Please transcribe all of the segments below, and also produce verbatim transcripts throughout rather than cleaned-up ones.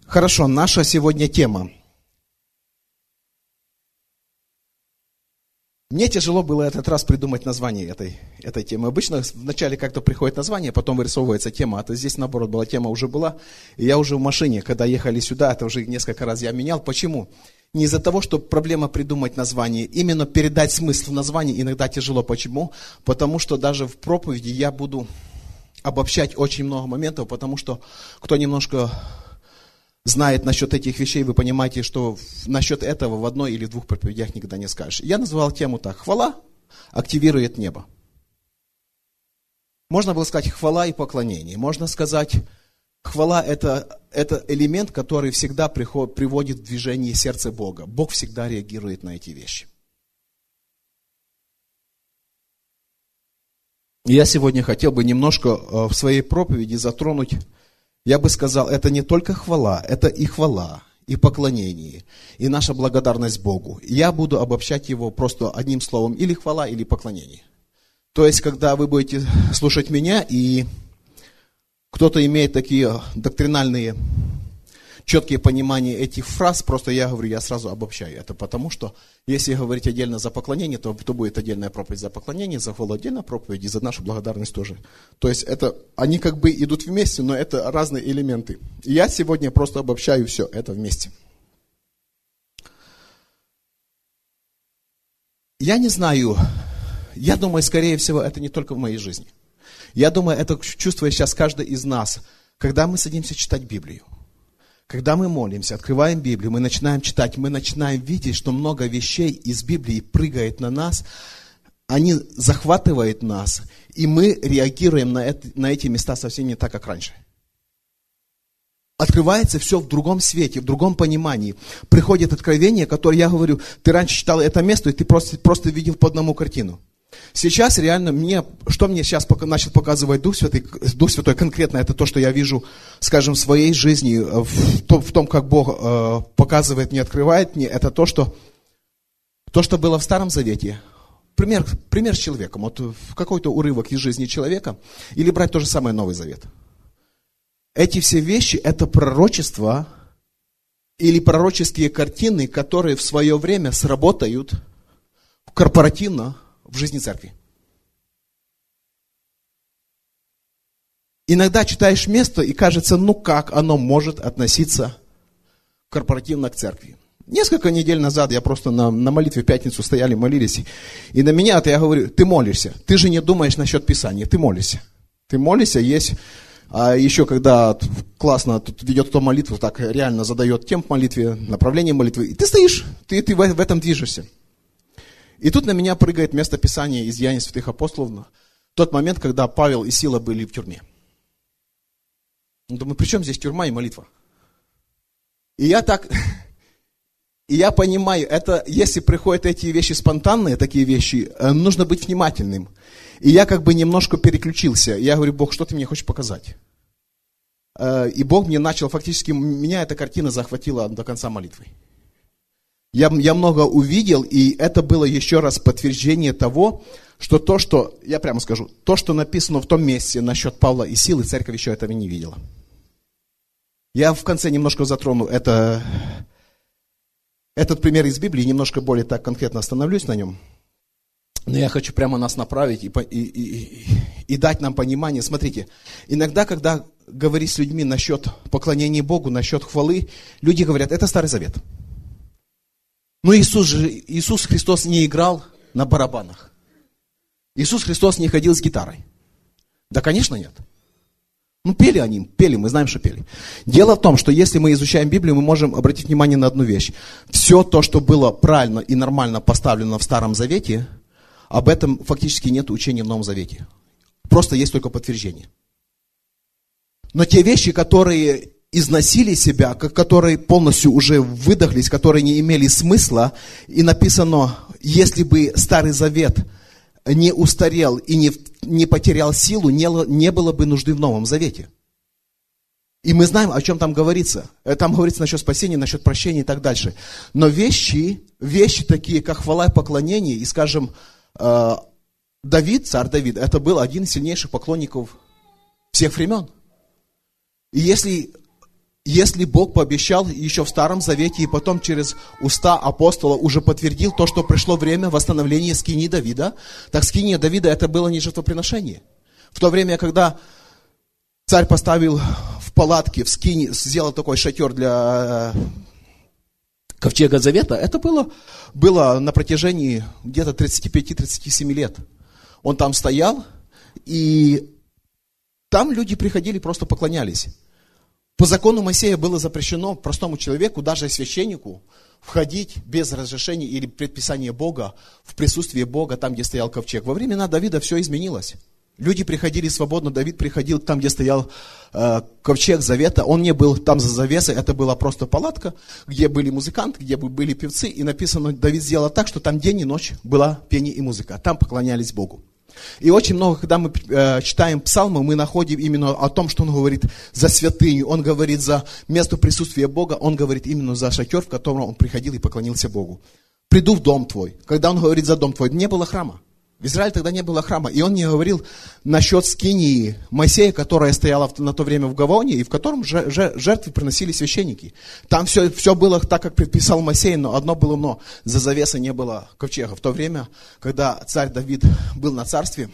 Хорошо, наша сегодня тема. Мне тяжело было этот раз придумать название этой, этой темы. Обычно вначале как-то приходит название, потом вырисовывается тема. А то здесь, наоборот, была тема уже была. И я уже в машине, когда ехали сюда, это уже несколько раз я менял. Почему? Не из-за того, что проблема придумать название. Именно передать смысл в названии иногда тяжело. Почему? Потому что даже в проповеди я буду обобщать очень много моментов, потому что кто немножко знает насчет этих вещей, вы понимаете, что насчет этого в одной или двух проповедях никогда не скажешь. Я назвал тему так: хвала активирует небо. Можно было сказать хвала и поклонение. Можно сказать, хвала это, это элемент, который всегда приход, приводит в движение сердце Бога. Бог всегда реагирует на эти вещи. Я сегодня хотел бы немножко в своей проповеди затронуть. Я бы сказал, это не только хвала, это и хвала, и поклонение, и наша благодарность Богу. Я буду обобщать его просто одним словом: или хвала, или поклонение. То есть, когда вы будете слушать меня, и кто-то имеет такие доктринальные, четкие понимания этих фраз, просто я говорю, я сразу обобщаю это, потому что если говорить отдельно за поклонение, то, то будет отдельная проповедь за поклонение, за хвалу отдельная проповедь, и за нашу благодарность тоже. То есть это, они как бы идут вместе, но это разные элементы. И я сегодня просто обобщаю все это вместе. Я не знаю, я думаю, скорее всего, это не только в моей жизни. Я думаю, это чувствует сейчас каждый из нас, когда мы садимся читать Библию. Когда мы молимся, открываем Библию, мы начинаем читать, мы начинаем видеть, что много вещей из Библии прыгает на нас, они захватывают нас, и мы реагируем на, это, на эти места совсем не так, как раньше. Открывается все в другом свете, в другом понимании. Приходит откровение, которое, я говорю, ты раньше читал это место, и ты просто, просто видел по одному картину. Сейчас реально мне, что мне сейчас начал показывать Дух Святой, Дух Святой конкретно, это то, что я вижу, скажем, в своей жизни, в том, в том как Бог э, показывает мне, открывает мне, это то, что, то, что было в Старом Завете. Пример, пример с человеком, вот какой-то урывок из жизни человека, или брать то же самое Новый Завет. Эти все вещи, это пророчества или пророческие картины, которые в свое время сработают корпоративно в жизни церкви. Иногда читаешь место, и кажется, ну как оно может относиться корпоративно к церкви. Несколько недель назад я просто на, на молитве в пятницу стояли, молились, и на меня, это я говорю, ты молишься, ты же не думаешь насчет Писания, ты молишься. Ты молишься, есть, а еще когда классно тут ведет кто молитву, так реально задает темп молитве, направление молитвы, и ты стоишь, ты, ты в, в этом движешься. И тут на меня прыгает место Писания из Деяний святых апостолов, тот момент, когда Павел и Сила были в тюрьме. Думаю, при чем здесь тюрьма и молитва? И я так, и я понимаю, это, если приходят эти вещи спонтанные, такие вещи, нужно быть внимательным. И я как бы немножко переключился. Я говорю, Бог, что ты мне хочешь показать? И Бог мне начал, фактически, меня эта картина захватила до конца молитвы. Я, я много увидел, и это было еще раз подтверждение того, что то, что, я прямо скажу, то, что написано в том месте насчет Павла и Силы, церковь еще этого не видела. Я в конце немножко затрону это, этот пример из Библии, немножко более так конкретно остановлюсь на нем. Но я хочу прямо нас направить и, и, и, и дать нам понимание. Смотрите, иногда, когда говорить с людьми насчет поклонения Богу, насчет хвалы, люди говорят, это Старый Завет. Но Иисус, же, Иисус Христос не играл на барабанах. Иисус Христос не ходил с гитарой. Да, конечно, нет. Ну, пели они, пели, мы знаем, что пели. Дело в том, что если мы изучаем Библию, мы можем обратить внимание на одну вещь. Все то, что было правильно и нормально поставлено в Старом Завете, об этом фактически нет учения в Новом Завете. Просто есть только подтверждение. Но те вещи, которые износили себя, которые полностью уже выдохлись, которые не имели смысла, и написано, если бы Старый Завет не устарел и не, не потерял силу, не, не было бы нужды в Новом Завете. И мы знаем, о чем там говорится. Там говорится насчет спасения, насчет прощения и так дальше. Но вещи, вещи такие, как хвала и поклонение, и, скажем, Давид, царь Давид, это был один из сильнейших поклонников всех времен. И если если Бог пообещал еще в Старом Завете и потом через уста апостола уже подтвердил то, что пришло время восстановления скинии Давида, так скиния Давида это было не жертвоприношение. В то время, когда царь поставил в палатке, в скинии, сделал такой шатер для ковчега Завета, это было, было на протяжении где-то тридцати пяти — тридцати семи лет. Он там стоял, и там люди приходили, просто поклонялись. По закону Моисея было запрещено простому человеку, даже священнику, входить без разрешения или предписания Бога в присутствие Бога, там, где стоял ковчег. Во времена Давида все изменилось. Люди приходили свободно, Давид приходил там, где стоял э, ковчег Завета. Он не был там за завесой, это была просто палатка, где были музыканты, где были певцы. И написано, Давид сделал так, что там день и ночь была пение и музыка. Там поклонялись Богу. И очень много, когда мы э, читаем псалмы, мы находим именно о том, что он говорит за святыню, он говорит за место присутствия Бога, он говорит именно за шатер, в котором он приходил и поклонился Богу. «Приду в дом твой». Когда он говорит за дом твой, не было храма. В Израиле тогда не было храма. И он не говорил насчет скинии Моисея, которая стояла на то время в Гавоне, и в котором жертвы приносили священники. Там все, все было так, как предписал Моисей, но одно было но. За завесой не было ковчега. В то время, когда царь Давид был на царстве,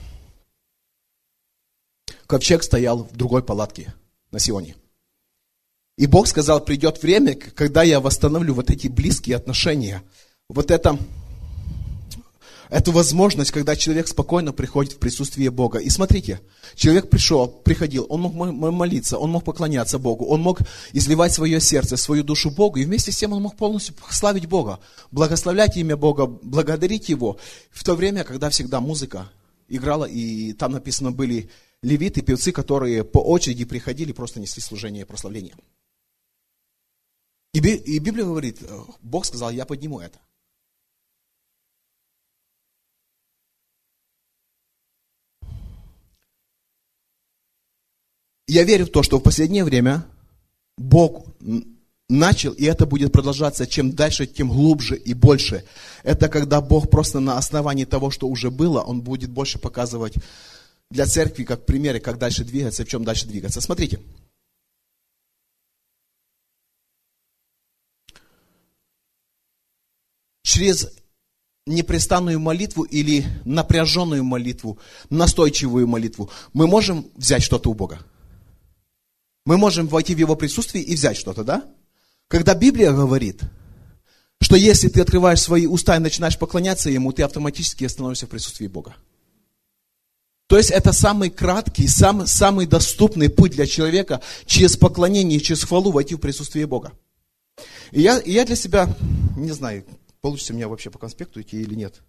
ковчег стоял в другой палатке на Сионе. И Бог сказал, придет время, когда я восстановлю вот эти близкие отношения. Вот это... Эту возможность, когда человек спокойно приходит в присутствие Бога. И смотрите, человек пришел, приходил, он мог молиться, он мог поклоняться Богу, он мог изливать свое сердце, свою душу Богу, и вместе с тем он мог полностью славить Бога, благословлять имя Бога, благодарить Его. В то время, когда всегда музыка играла, и там написано были левиты, певцы, которые по очереди приходили, просто несли служение и прославление. И Библия говорит, Бог сказал, я подниму это. Я верю в то, что в последнее время Бог начал, и это будет продолжаться, чем дальше, тем глубже и больше. Это когда Бог просто на основании того, что уже было, Он будет больше показывать для церкви, как примеры, как дальше двигаться, в чем дальше двигаться. Смотрите. Через непрестанную молитву или напряженную молитву, настойчивую молитву, мы можем взять что-то у Бога. Мы можем войти в Его присутствие и взять что-то, да? Когда Библия говорит, что если ты открываешь свои уста и начинаешь поклоняться Ему, ты автоматически становишься в присутствии Бога. То есть это самый краткий, самый, самый доступный путь для человека через поклонение, через хвалу войти в присутствие Бога. И я, и я для себя, не знаю, получится у меня вообще по конспекту идти или нет.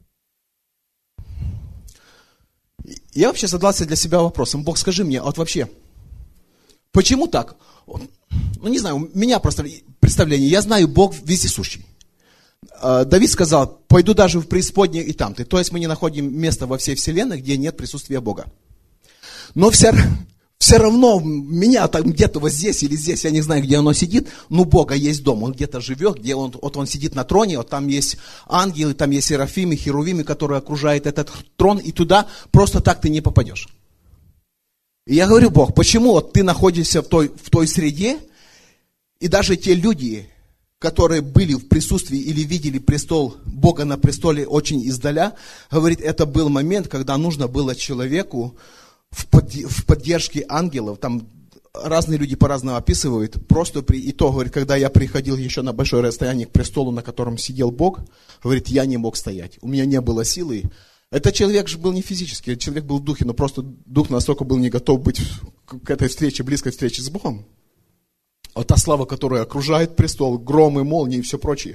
Я вообще задался для себя вопросом, Бог, скажи мне, вот вообще, почему так? Ну, не знаю, у меня просто представление. Я знаю, Бог вездесущий. Давид сказал, пойду даже в преисподнее и там ты. То есть мы не находим места во всей вселенной, где нет присутствия Бога. Но все, все равно меня там где-то вот здесь или здесь, я не знаю, где оно сидит, но Бога есть дом. Он где-то живет, где он, вот он сидит на троне, вот там есть ангелы, там есть серафимы, херувимы, которые окружают этот трон, и туда просто так ты не попадешь. И я говорю, Бог, почему вот ты находишься в той, в той среде, и даже те люди, которые были в присутствии или видели престол Бога на престоле очень издаля, говорит, это был момент, когда нужно было человеку в, под, в поддержке ангелов, там разные люди по-разному описывают, просто при, и то, говорит, когда я приходил еще на большое расстояние к престолу, на котором сидел Бог, говорит, я не мог стоять, у меня не было силы. Этот человек же был не физический, человек был в духе, но просто дух настолько был не готов быть к этой встрече, близкой встрече с Богом. А та слава, которая окружает престол, громы, молнии и все прочее.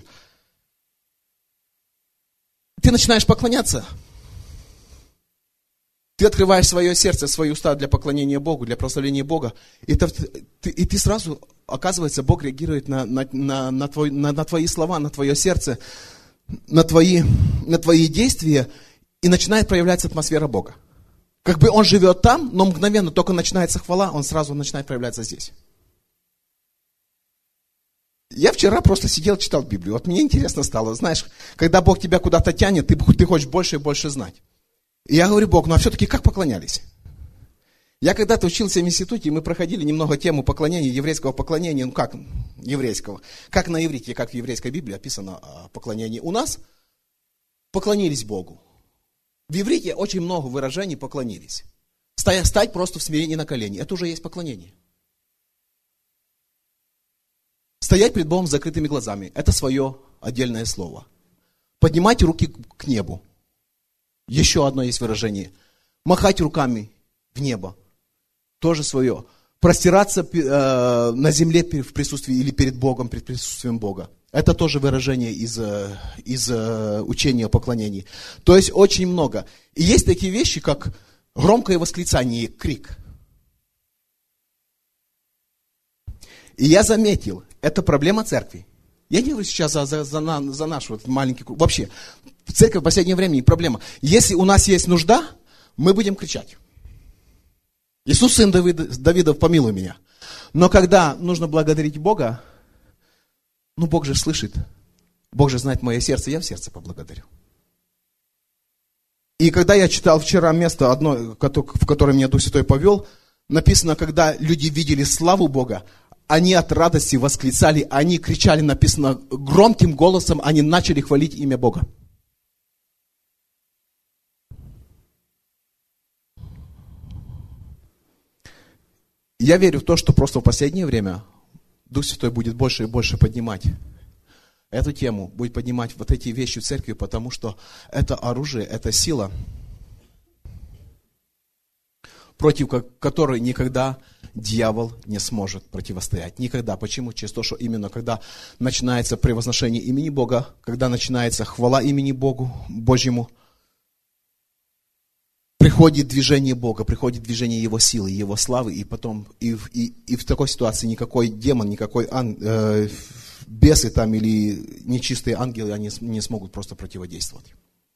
Ты начинаешь поклоняться. Ты открываешь свое сердце, свои уста для поклонения Богу, для прославления Бога. И, это, ты, и ты сразу, оказывается, Бог реагирует на, на, на, на, твой, на, на твои слова, на твое сердце, на твои, на твои действия. И начинает проявляться атмосфера Бога. Как бы Он живет там, но мгновенно только начинается хвала, Он сразу начинает проявляться здесь. Я вчера просто сидел, читал Библию. Вот мне интересно стало, знаешь, когда Бог тебя куда-то тянет, ты, ты хочешь больше и больше знать. И я говорю, Бог, ну а все-таки как поклонялись? Я когда-то учился в институте, и мы проходили немного тему поклонения, еврейского поклонения, ну как еврейского, как на иврите, как в еврейской Библии описано поклонение. У нас поклонились Богу. В иврите очень много выражений поклонились. Стать просто в смирении на колени, это уже есть поклонение. Стоять перед Богом с закрытыми глазами, это свое отдельное слово. Поднимать руки к небу, еще одно есть выражение. Махать руками в небо. Тоже свое. Простираться э, на земле в присутствии или перед Богом, перед присутствием Бога. Это тоже выражение из, из э, учения о поклонении. То есть очень много. И есть такие вещи, как громкое восклицание, крик. И я заметил, это проблема церкви. Я не говорю сейчас за, за, за, на, за наш вот маленький круг. Вообще, в церкви в последнее время не проблема. Если у нас есть нужда, мы будем кричать. Иисус, сын Давида, Давидов, помилуй меня. Но когда нужно благодарить Бога, ну Бог же слышит, Бог же знает мое сердце, я в сердце поблагодарю. И когда я читал вчера место, одно, в которое меня Дух Святой повел, написано, когда люди видели славу Бога, они от радости восклицали, они кричали, написано, громким голосом, они начали хвалить имя Бога. Я верю в то, что просто в последнее время Дух Святой будет больше и больше поднимать эту тему, будет поднимать вот эти вещи в церкви, потому что это оружие, это сила, против которой никогда дьявол не сможет противостоять. Никогда. Почему? Через то, что именно когда начинается превозношение имени Бога, когда начинается хвала имени Богу, Божьему, приходит движение Бога, приходит движение Его силы, Его славы, и потом, и, и, и в такой ситуации никакой демон, никакой ан, э, бесы там или нечистые ангелы, они не смогут просто противодействовать.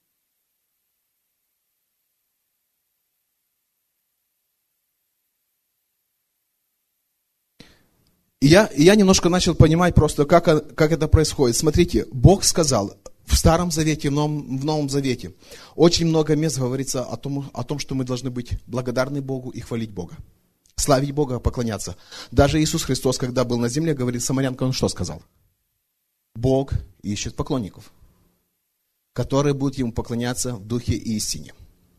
И я, и я немножко начал понимать просто, как, как это происходит. Смотрите, Бог сказал в Старом Завете, в Новом, в Новом Завете, очень много мест говорится о том, о том, что мы должны быть благодарны Богу и хвалить Бога. Славить Бога, поклоняться. Даже Иисус Христос, когда был на земле, говорит самарянкам, он что сказал? Бог ищет поклонников, которые будут Ему поклоняться в духе и истине.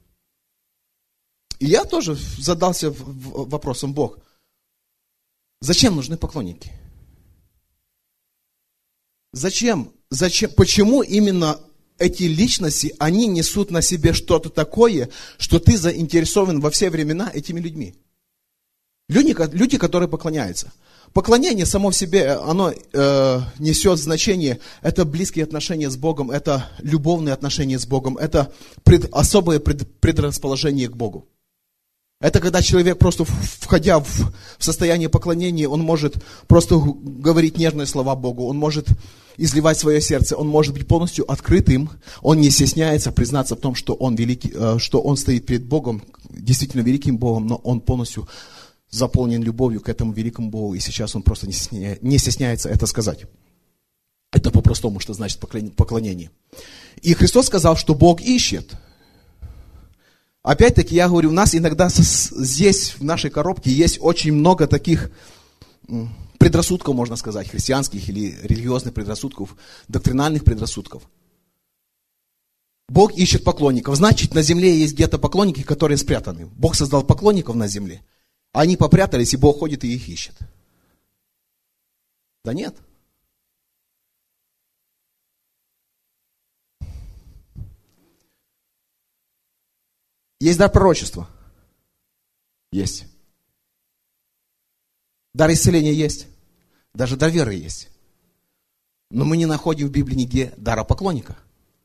И я тоже задался вопросом, Бог, зачем нужны поклонники? Зачем? Зачем? Почему именно эти личности, они несут на себе что-то такое, что ты заинтересован во все времена этими людьми? Люди, люди которые поклоняются. Поклонение само в себе, оно э, несет значение, это близкие отношения с Богом, это любовные отношения с Богом, это пред, особое пред, предрасположение к Богу. Это когда человек просто, входя в, в состояние поклонения, он может просто говорить нежные слова Богу, он может изливать свое сердце, он может быть полностью открытым, он не стесняется признаться в том, что он, великий, что он стоит перед Богом, действительно великим Богом, но он полностью заполнен любовью к этому великому Богу, и сейчас он просто не стесняется, не стесняется это сказать. Это по-простому, что значит поклонение. И Христос сказал, что Бог ищет. Опять-таки, я говорю, у нас иногда здесь, в нашей коробке, есть очень много таких предрассудков, можно сказать, христианских или религиозных предрассудков, доктринальных предрассудков. Бог ищет поклонников. Значит, на земле есть где-то поклонники, которые спрятаны. Бог создал поклонников на земле. Они попрятались, и Бог ходит и их ищет. Да нет. Есть дар пророчества? Есть. Дар исцеления есть. Даже дар веры есть. Но мы не находим в Библии нигде дара поклонника.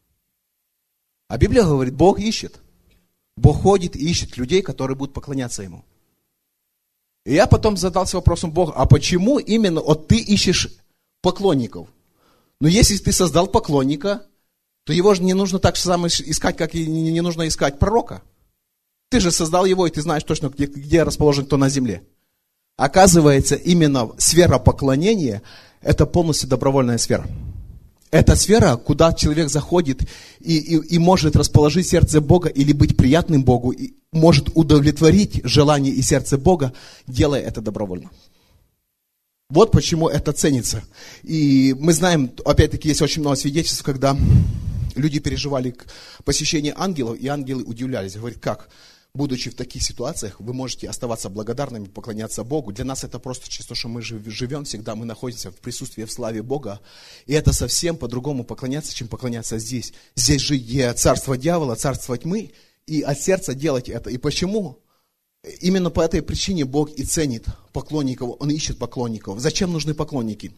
А Библия говорит, Бог ищет. Бог ходит и ищет людей, которые будут поклоняться Ему. И я потом задался вопросом, Бог, а почему именно вот ты ищешь поклонников? Но если ты создал поклонника, то его же не нужно так же самое искать, как и не нужно искать пророка. Ты же создал его, и ты знаешь точно, где, где расположен кто на земле. Оказывается, именно сфера поклонения – это полностью добровольная сфера. Это сфера, куда человек заходит и, и, и может расположить сердце Бога или быть приятным Богу, и может удовлетворить желание и сердце Бога, делая это добровольно. Вот почему это ценится. И мы знаем, опять-таки, есть очень много свидетельств, когда люди переживали посещение ангелов, и ангелы удивлялись. Говорят, как? Будучи в таких ситуациях, вы можете оставаться благодарными, поклоняться Богу. Для нас это просто чисто, что мы живем всегда, мы находимся в присутствии, в славе Бога. И это совсем по-другому поклоняться, чем поклоняться здесь. Здесь же царство дьявола, царство тьмы, и от сердца делать это. И почему? Именно по этой причине Бог и ценит поклонников, Он ищет поклонников. Зачем нужны поклонники?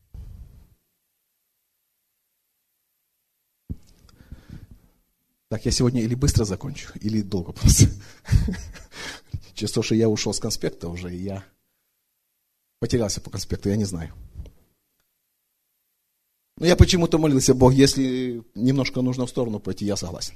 Так, я сегодня или быстро закончу, или долго просто. Честно, что я ушел с конспекта уже, и я потерялся по конспекту, я не знаю. Но я почему-то молился, Бог, если немножко нужно в сторону пойти, я согласен.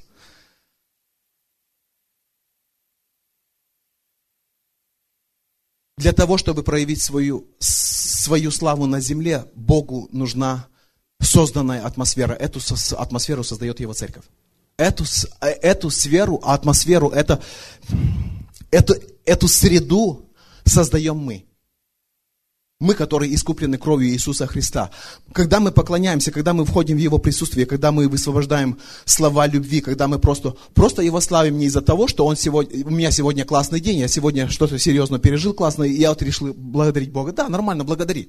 Для того, чтобы проявить свою, свою славу на земле, Богу нужна созданная атмосфера. Эту атмосферу создает Его церковь. Эту, эту сферу, атмосферу, это, эту, эту среду создаем мы. Мы, которые искуплены кровью Иисуса Христа. Когда мы поклоняемся, когда мы входим в Его присутствие, когда мы высвобождаем слова любви, когда мы просто, просто Его славим не из-за того, что он сегодня, у меня сегодня классный день, я сегодня что-то серьезно пережил классное, и я вот решил благодарить Бога. Да, нормально, благодари.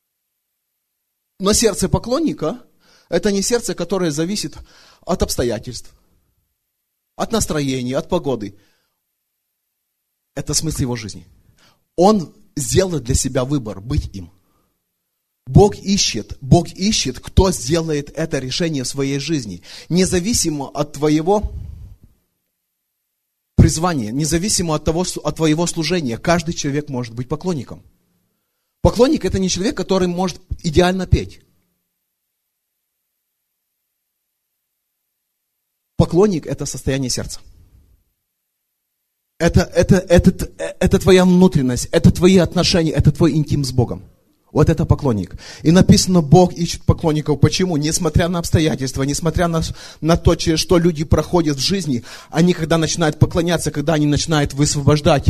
Но сердце поклонника, это не сердце, которое зависит от обстоятельств, от настроения, от погоды. Это смысл его жизни. Он сделал для себя выбор быть им. Бог ищет, Бог ищет, кто сделает это решение в своей жизни. Независимо от твоего призвания, независимо от, того, от твоего служения, каждый человек может быть поклонником. Поклонник – это не человек, который может идеально петь. Поклонник – это состояние сердца. Это, это, это, это твоя внутренность, это твои отношения, это твой интим с Богом. Вот это поклонник. И написано, Бог ищет поклонников. Почему? Несмотря на обстоятельства, несмотря на, на то, через что люди проходят в жизни, они, когда начинают поклоняться, когда они начинают высвобождать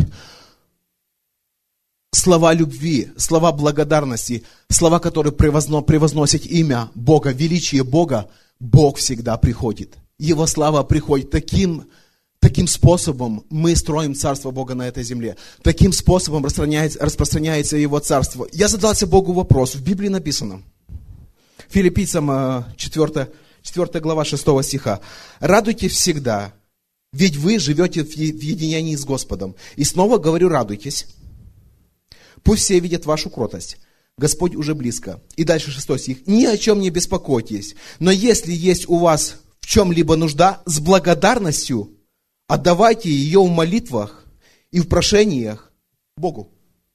слова любви, слова благодарности, слова, которые превозно, превозносят имя Бога, величие Бога, Бог всегда приходит. Его слава приходит таким, таким способом мы строим царство Бога на этой земле. Таким способом распространяется, распространяется Его царство. Я задался Богу вопрос. В Библии написано, Филиппийцам четвёртая, четвёртая глава шестого стиха. «Радуйтесь всегда, ведь вы живете в единении с Господом. И снова говорю, радуйтесь. Пусть все видят вашу кротость. Господь уже близко». И дальше шестой стих. «Ни о чем не беспокойтесь, но если есть у вас в чем-либо нужда, с благодарностью отдавайте ее в молитвах и в прошениях Богу».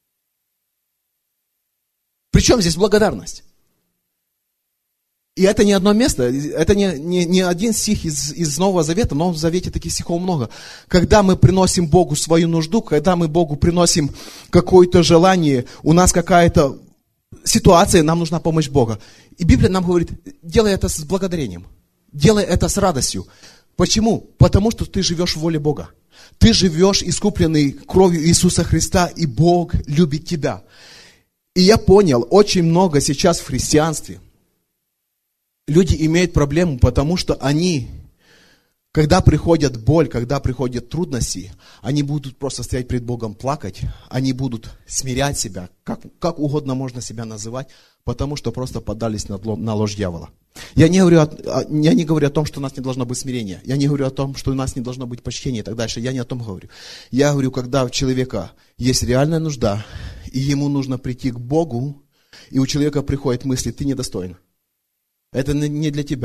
Причем здесь благодарность? И это не одно место, это не, не, не один стих из, из Нового Завета, в Новом Завете таких стихов много. Когда мы приносим Богу свою нужду, когда мы Богу приносим какое-то желание, у нас какая-то ситуация, нам нужна помощь Бога. И Библия нам говорит, делай это с благодарением. Делай это с радостью. Почему? Потому что ты живешь в воле Бога. Ты живешь искупленный кровью Иисуса Христа, и Бог любит тебя. И я понял, очень много сейчас в христианстве люди имеют проблему, потому что они, когда приходит боль, когда приходят трудности, они будут просто стоять перед Богом плакать, они будут смирять себя, как, как угодно можно себя называть, потому что просто поддались на, на ложь дьявола. Я не, говорю о, я не говорю о том, что у нас не должно быть смирения. Я не говорю о том, что у нас не должно быть почтения и так дальше. Я не о том говорю. Я говорю, когда у человека есть реальная нужда, и ему нужно прийти к Богу, и у человека приходят мысли, ты недостоин. Это не для тебя.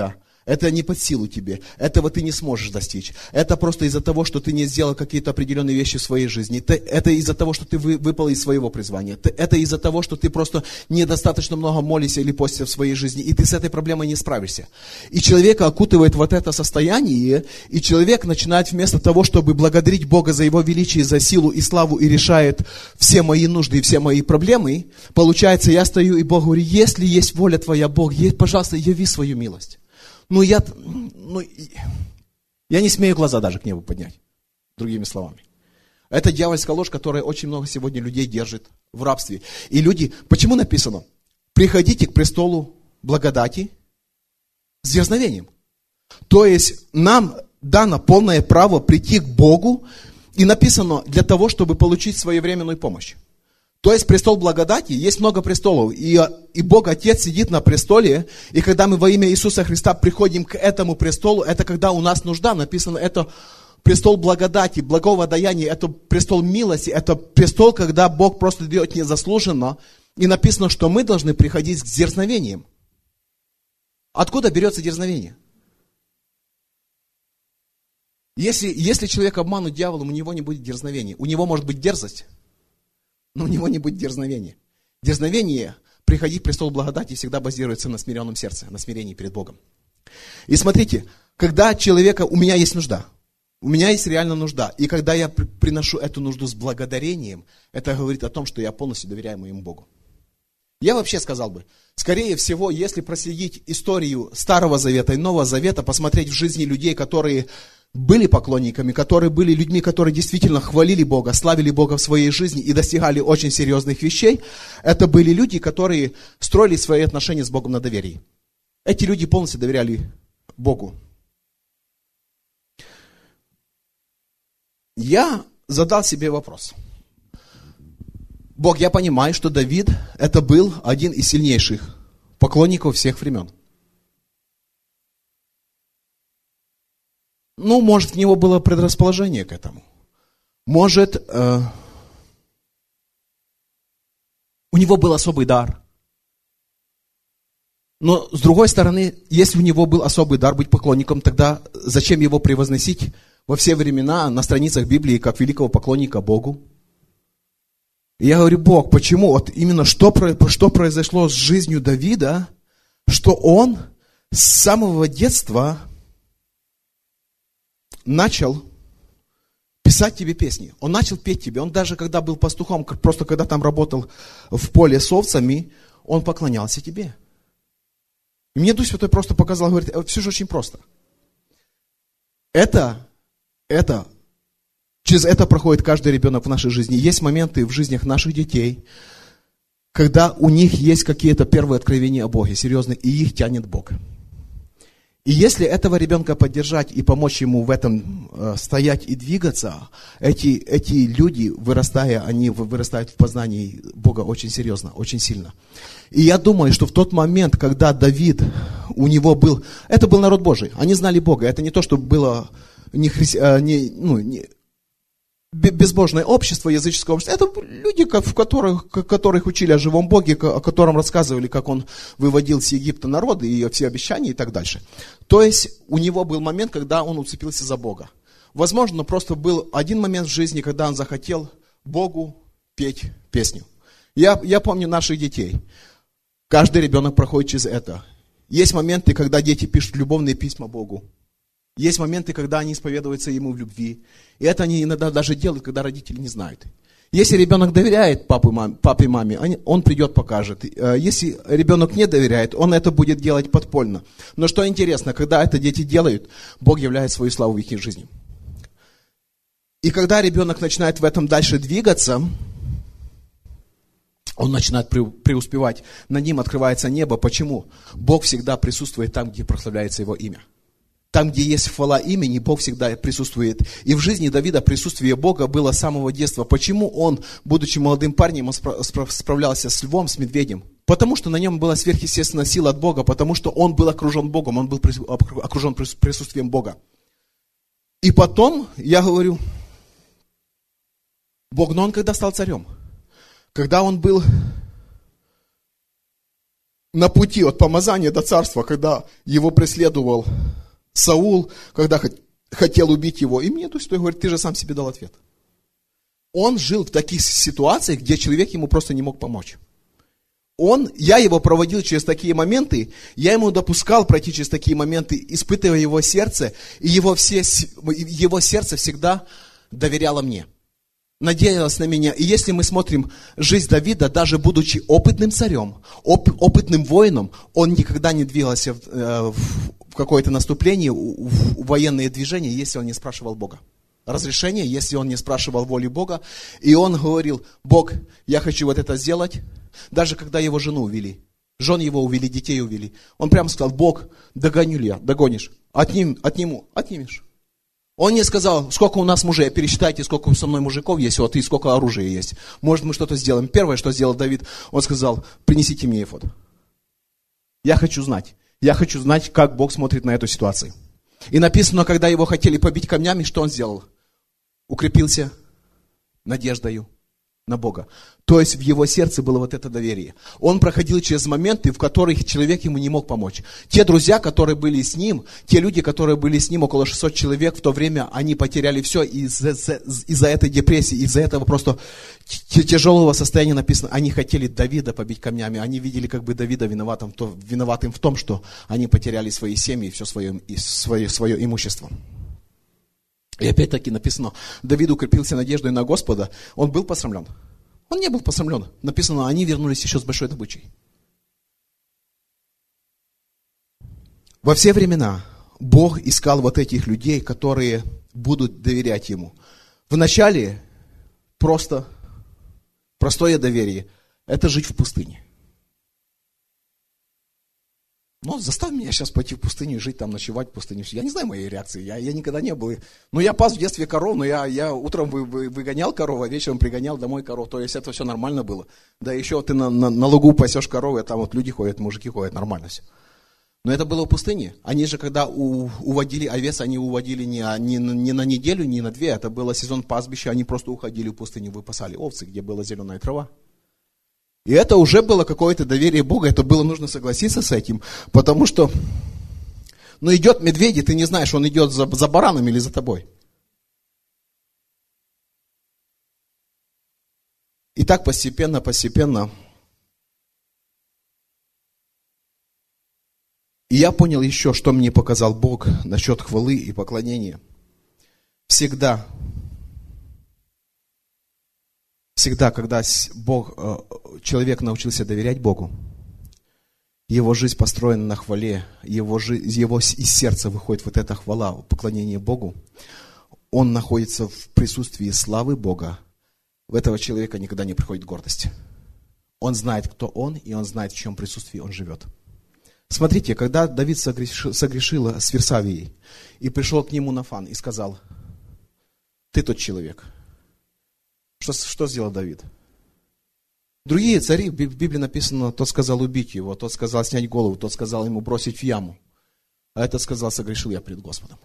Это не под силу тебе. Этого ты не сможешь достичь. Это просто из-за того, что ты не сделал какие-то определенные вещи в своей жизни. Это из-за того, что ты выпал из своего призвания. Это из-за того, что ты просто недостаточно много молишься или постишься в своей жизни. И ты с этой проблемой не справишься. И человека окутывает вот это состояние. И человек начинает вместо того, чтобы благодарить Бога за Его величие, за силу и славу, и решает все мои нужды и все мои проблемы, получается, я стою и Бог говорит, если есть воля Твоя, Бог, есть, пожалуйста, яви свою милость. Ну, я, ну, я не смею глаза даже к небу поднять, другими словами. Это дьявольская ложь, которая очень много сегодня людей держит в рабстве. И люди, почему написано? Приходите к престолу благодати с дерзновением. То есть нам дано полное право прийти к Богу, и написано для того, чтобы получить своевременную помощь. То есть престол благодати, есть много престолов, и, и Бог Отец сидит на престоле, и когда мы во имя Иисуса Христа приходим к этому престолу, это когда у нас нужда, написано, это престол благодати, благого даяния, это престол милости, это престол, когда Бог просто дает незаслуженно, и написано, что мы должны приходить с дерзновением. Откуда берется дерзновение? Если, если человек обманут дьяволом, у него не будет дерзновения, у него может быть дерзость, но у него не будет дерзновения. Дерзновение, приходить к престолу благодати, всегда базируется на смиренном сердце, на смирении перед Богом. И смотрите, когда человека, у меня есть нужда, у меня есть реально нужда, и когда я приношу эту нужду с благодарением, это говорит о том, что я полностью доверяю моему Богу. Я вообще сказал бы, скорее всего, если проследить историю Старого Завета и Нового Завета, посмотреть в жизни людей, которые были поклонниками, которые были людьми, которые действительно хвалили Бога, славили Бога в своей жизни и достигали очень серьезных вещей, это были люди, которые строили свои отношения с Богом на доверии. Эти люди полностью доверяли Богу. Я задал себе вопрос. Бог, я понимаю, что Давид это был один из сильнейших поклонников всех времен. Ну, может, в него было предрасположение к этому. Может, э, у него был особый дар. Но, с другой стороны, если у него был особый дар быть поклонником, тогда зачем его превозносить во все времена на страницах Библии как великого поклонника Богу? И я говорю, Бог, почему? Вот именно что, что произошло с жизнью Давида, что он с самого детства начал писать тебе песни. Он начал петь тебе. Он даже когда был пастухом, просто когда там работал в поле с овцами, он поклонялся тебе. И мне Дух Святой просто показал, говорит, все же очень просто. Это, это, через это проходит каждый ребенок в нашей жизни. Есть моменты в жизнях наших детей, когда у них есть какие-то первые откровения о Боге, серьезные, и их тянет Бог. И если этого ребенка поддержать и помочь ему в этом э, стоять и двигаться, эти, эти люди, вырастая, они вырастают в познании Бога очень серьезно, очень сильно. И я думаю, что в тот момент, когда Давид, у него был, это был народ Божий, они знали Бога, это не то, что было не, хри, не, ну, не, безбожное общество, языческое общество, это люди, в которых, которых учили о живом Боге, о котором рассказывали, как он выводил с Египта народы и все обещания и так дальше. То есть у него был момент, когда он уцепился за Бога. Возможно, просто был один момент в жизни, когда он захотел Богу петь песню. Я, я помню наших детей. Каждый ребенок проходит через это. Есть моменты, когда дети пишут любовные письма Богу. Есть моменты, когда они исповедуются Ему в любви. И это они иногда даже делают, когда родители не знают. Если ребенок доверяет папе, маме, папе и маме, он придет, покажет. Если ребенок не доверяет, он это будет делать подпольно. Но что интересно, когда это дети делают, Бог являет свою славу в их жизни. И когда ребенок начинает в этом дальше двигаться, он начинает преуспевать. Над ним открывается небо. Почему? Бог всегда присутствует там, где прославляется Его имя. Там, где есть хвала имени, Бог всегда присутствует. И в жизни Давида присутствие Бога было с самого детства. Почему он, будучи молодым парнем, справлялся с львом, с медведем? Потому что на нем была сверхъестественная сила от Бога, потому что он был окружен Богом, он был окружен присутствием Бога. И потом, я говорю, Бог, но он когда стал царем? Когда он был на пути от помазания до царства, когда его преследовал Саул, когда хотел убить его, и мне Дух Святой говорит, ты же сам себе дал ответ. Он жил в таких ситуациях, где человек ему просто не мог помочь. Он, я его проводил через такие моменты, я ему допускал пройти через такие моменты, испытывая его сердце, и его, все, его сердце всегда доверяло мне, надеялось на меня. И если мы смотрим жизнь Давида, даже будучи опытным царем, оп, опытным воином, он никогда не двигался в, в какое-то наступление, в военные движения, если он не спрашивал Бога разрешения, если он не спрашивал воли Бога. И он говорил, Бог, я хочу вот это сделать. Даже когда его жену увели, жен его увели, детей увели, он прямо сказал, Бог, догоню ли я, догонишь, отним, отниму, отнимешь. Он не сказал, сколько у нас мужей, пересчитайте, сколько со мной мужиков есть, вот, и сколько оружия есть. Может, мы что-то сделаем. Первое, что сделал Давид, он сказал, принесите мне эфод. Я хочу знать, я хочу знать, как Бог смотрит на эту ситуацию. И написано, когда его хотели побить камнями, что он сделал? Укрепился надеждою на Бога. То есть в его сердце было вот это доверие. Он проходил через моменты, в которых человек ему не мог помочь. Те друзья, которые были с ним, те люди, которые были с ним, около шестисот человек, в то время они потеряли все из-за, из-за этой депрессии, из-за этого просто тяжелого состояния написано. Они хотели Давида побить камнями, они видели как бы Давида виноватым, то, виноватым в том, что они потеряли свои семьи и все свое, и свое, свое имущество. И опять-таки написано, Давид укрепился надеждой на Господа, он был посрамлен. Он не был посрамлен. Написано, они вернулись еще с большой добычей. Во все времена Бог искал вот этих людей, которые будут доверять Ему. Вначале просто простое доверие – это жить в пустыне. Ну, заставь меня сейчас пойти в пустыню и жить там, ночевать в пустыне. Я не знаю моей реакции, я, я никогда не был. Ну, я пас в детстве коров, но я, я утром вы, вы, выгонял коров, а вечером пригонял домой коров. То есть это все нормально было. Да еще ты на, на, на лугу пасешь коровы, а там вот люди ходят, мужики ходят, нормально все. Но это было в пустыне. Они же, когда у, уводили овец, они уводили не, не, не на неделю, не на две. Это был сезон пастбища, они просто уходили в пустыню, выпасали овцы, где была зеленая трава. И это уже было какое-то доверие Бога, это было нужно согласиться с этим, потому что, ну, идет медведь, и ты не знаешь, он идет за, за бараном или за тобой. И так постепенно, постепенно. И я понял еще, что мне показал Бог насчет хвалы и поклонения. Всегда, всегда, когда Бог, человек научился доверять Богу, его жизнь построена на хвале, его, жизнь, его из сердца выходит вот эта хвала, поклонение Богу, он находится в присутствии славы Бога, в этого человека никогда не приходит гордость. Он знает, кто он, и он знает, в чем присутствии он живет. Смотрите, когда Давид согрешил, согрешил с Версавией, и пришел к нему Нафан и сказал, ты тот человек. Что, что сделал Давид? Другие цари, в Библии написано, тот сказал убить его, тот сказал снять голову, тот сказал ему бросить в яму. А этот сказал, согрешил я пред Господом.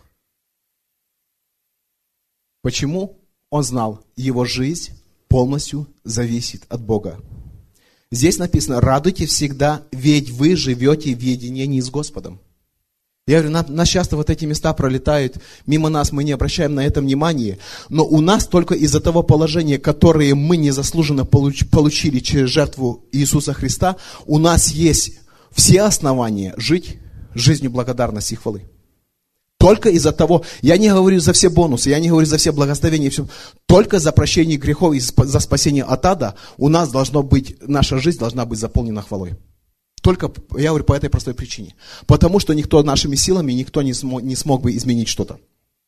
Почему? Он знал, его жизнь полностью зависит от Бога. Здесь написано, радуйтесь всегда, ведь вы живете в единении с Господом. Я говорю, нас часто вот эти места пролетают мимо нас, мы не обращаем на это внимания, но у нас только из-за того положения, которое мы незаслуженно получили через жертву Иисуса Христа, у нас есть все основания жить жизнью благодарности и хвалы. Только из-за того, я не говорю за все бонусы, я не говорю за все благословения, все, только за прощение грехов и за спасение от ада у нас должно быть, наша жизнь должна быть заполнена хвалой. Только, я говорю, по этой простой причине. Потому что никто нашими силами, никто не смог, не смог бы изменить что-то.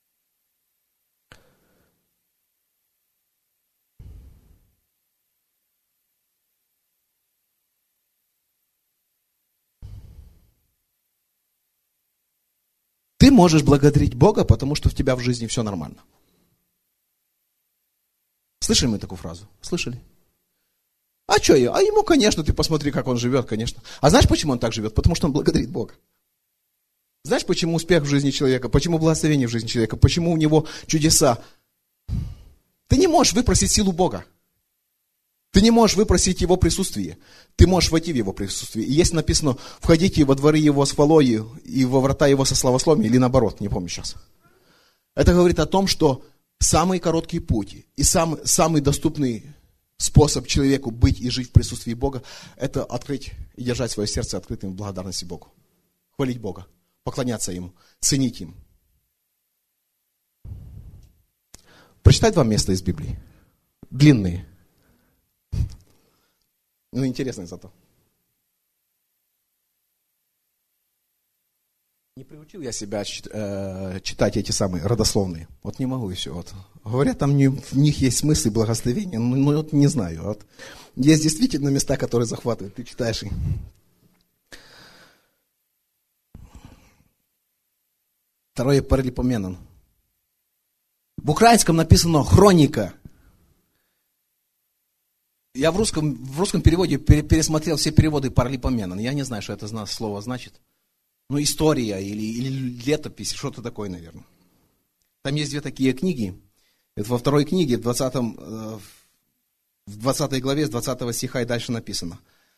Ты можешь благодарить Бога, потому что у тебя в жизни все нормально. Слышали мы такую фразу? Слышали? А что я? А ему, конечно, ты посмотри, как он живет, конечно. А знаешь, почему он так живет? Потому что он благодарит Бога. Знаешь, почему успех в жизни человека? Почему благословение в жизни человека? Почему у него чудеса? Ты не можешь выпросить силу Бога. Ты не можешь выпросить Его присутствие. Ты можешь войти в Его присутствие. И есть написано, входите во дворы Его с хвалою и во врата Его со славословием, или наоборот, не помню сейчас. Это говорит о том, что самый короткий путь и самый, самый доступный способ человеку быть и жить в присутствии Бога, это открыть и держать свое сердце открытым в благодарности Богу. Хвалить Бога, поклоняться Ему, ценить Им. Прочитать вам место из Библии. Длинные. Ну, интересные зато. Не приучил я себя читать эти самые родословные. Вот не могу и все. Вот. Говорят, там не, в них есть смысл и благословение, но ну, вот не знаю. Вот. Есть действительно места, которые захватывают. Ты читаешь их. Второе Паралипоменон. В украинском написано «хроника». Я в русском, в русском переводе пересмотрел все переводы Паралипоменон. Я не знаю, что это слово значит. Ну, история или, или летопись, что-то такое, наверное. Там есть две такие книги. Это во второй книге, в, двадцатом, в двадцатой главе, с двадцатого стиха и дальше написано.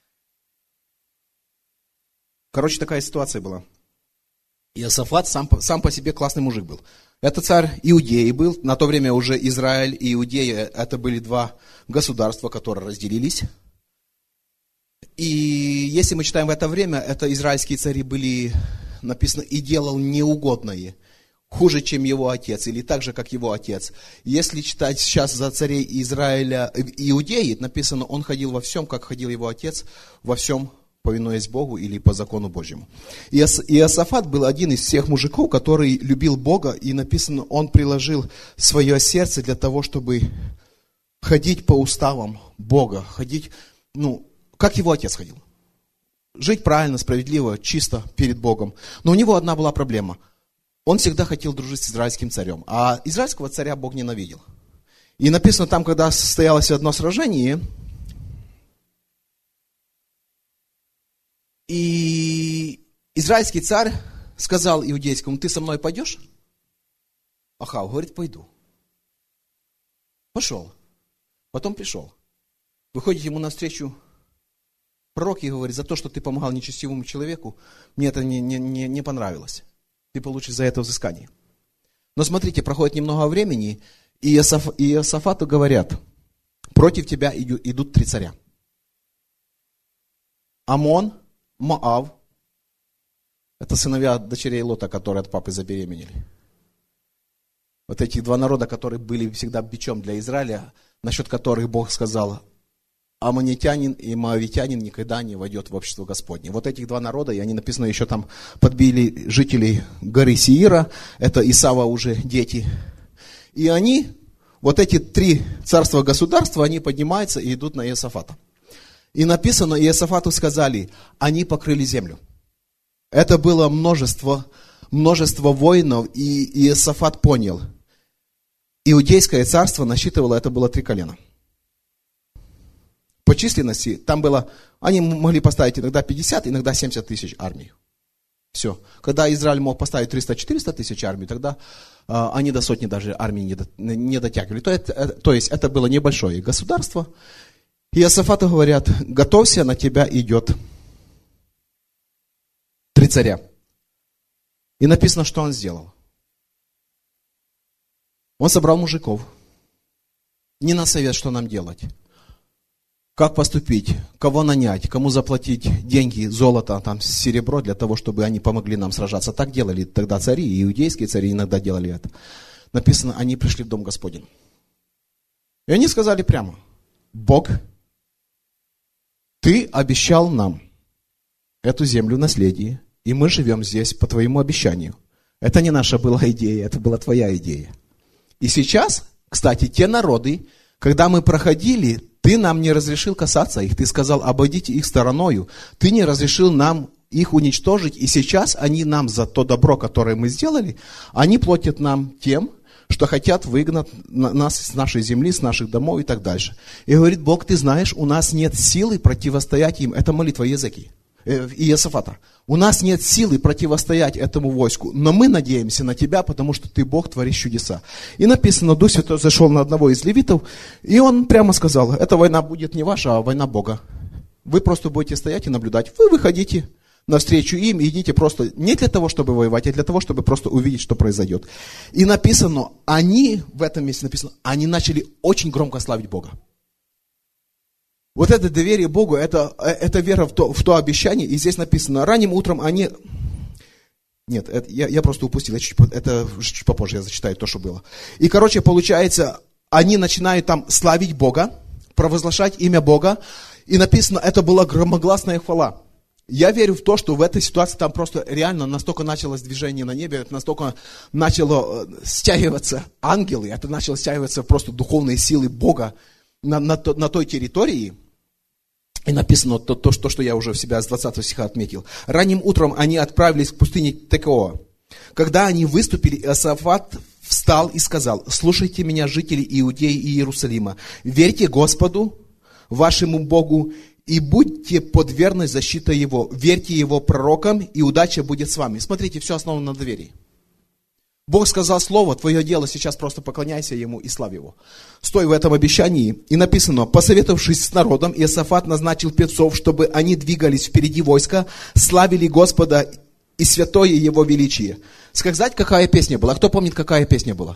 Короче, такая ситуация была. Иосафат сам, сам по себе классный мужик был. Это царь Иудеи был. На то время уже Израиль и Иудея, это были два государства, которые разделились. И если мы читаем в это время, это израильские цари были, написано, и делал неугодное, хуже, чем его отец, или так же, как его отец. Если читать сейчас за царей Израиля, Иудеи, написано, он ходил во всем, как ходил его отец, во всем повинуясь Богу или по закону Божьему. Иосафат был один из всех мужиков, который любил Бога, и написано, он приложил свое сердце для того, чтобы ходить по уставам Бога, ходить, ну, как его отец ходил. Жить правильно, справедливо, чисто перед Богом. Но у него одна была проблема. Он всегда хотел дружить с израильским царем. А израильского царя Бог ненавидел. И написано там, когда состоялось одно сражение, и израильский царь сказал иудейскому, ты со мной пойдешь? Ахав говорит, пойду. Пошел. Потом пришел. Выходит ему навстречу пророк и говорит, за то, что ты помогал нечестивому человеку, мне это не, не, не, не понравилось. Ты получишь за это взыскание. Но смотрите, проходит немного времени, и Иосаф, Иосафату говорят, против тебя идут три царя. Амон, Моав, это сыновья дочерей Лота, которые от папы забеременели. Вот эти два народа, которые были всегда бичом для Израиля, насчет которых Бог сказал, аммонитянин и моавитянин никогда не войдет в общество Господне. Вот этих два народа, и они написано еще там подбили жителей горы Сеира, это Исава уже дети. И они, вот эти три царства-государства, они поднимаются и идут на Иосафата. И написано, Иосафату сказали, они покрыли землю. Это было множество, множество воинов, и Иосафат понял. Иудейское царство насчитывало, это было три колена. По численности там было, они могли поставить иногда пятьдесят, иногда семьдесят тысяч армий. Все. Когда Израиль мог поставить триста-четыреста тысяч армий, тогда а, они до сотни даже армии не, до, не дотягивали. То, это, то есть это было небольшое государство. И Иосафату говорят, готовься, на тебя идет три царя. И написано, что он сделал. Он собрал мужиков. Не на совет, что нам делать. Как поступить, кого нанять, кому заплатить деньги, золото, там, серебро, для того, чтобы они помогли нам сражаться. Так делали тогда цари, и иудейские цари иногда делали это. Написано, они пришли в дом Господень. И они сказали прямо, Бог, ты обещал нам эту землю в наследие, и мы живем здесь по твоему обещанию. Это не наша была идея, это была твоя идея. И сейчас, кстати, те народы, когда мы проходили, ты нам не разрешил касаться их, ты сказал, обойдите их стороною, ты не разрешил нам их уничтожить, и сейчас они нам за то добро, которое мы сделали, они платят нам тем, что хотят выгнать нас с нашей земли, с наших домов и так дальше. И говорит, Бог, ты знаешь, у нас нет силы противостоять им, это молитва языки. и Иосафата. У нас нет силы противостоять этому войску, но мы надеемся на тебя, потому что ты Бог, творишь чудеса. И написано, Дух Святой зашел на одного из левитов, и он прямо сказал, эта война будет не ваша, а война Бога. Вы просто будете стоять и наблюдать. Вы выходите навстречу им, и идите просто не для того, чтобы воевать, а для того, чтобы просто увидеть, что произойдет. И написано, они, в этом месте написано, они начали очень громко славить Бога. Вот это доверие Богу, это, это вера в то, в то обещание. И здесь написано, ранним утром они... Нет, это, я, я просто упустил, я чуть, это чуть попозже я зачитаю то, что было. И, короче, получается, они начинают там славить Бога, провозглашать имя Бога. И написано, это была громогласная хвала. Я верю в то, что в этой ситуации там просто реально настолько началось движение на небе, это настолько начало стягиваться ангелы, это начало стягиваться просто духовные силы Бога на, на, на той территории. И написано то, то, что я уже в себя с двадцатого стиха отметил. Ранним утром они отправились к пустыне Текоа. Когда они выступили, Иосафат встал и сказал, слушайте меня, жители Иудеи и Иерусалима, верьте Господу, вашему Богу, и будьте под верной защитой Его. Верьте Его пророкам, и удача будет с вами. Смотрите, все основано на доверии. Бог сказал слово, твое дело сейчас просто поклоняйся Ему и славь Его. Стой в этом обещании. И написано, посоветовавшись с народом, Иосафат назначил певцов, чтобы они двигались впереди войска, славили Господа и святое Его величие. Сказать, какая песня была? Кто помнит, какая песня была?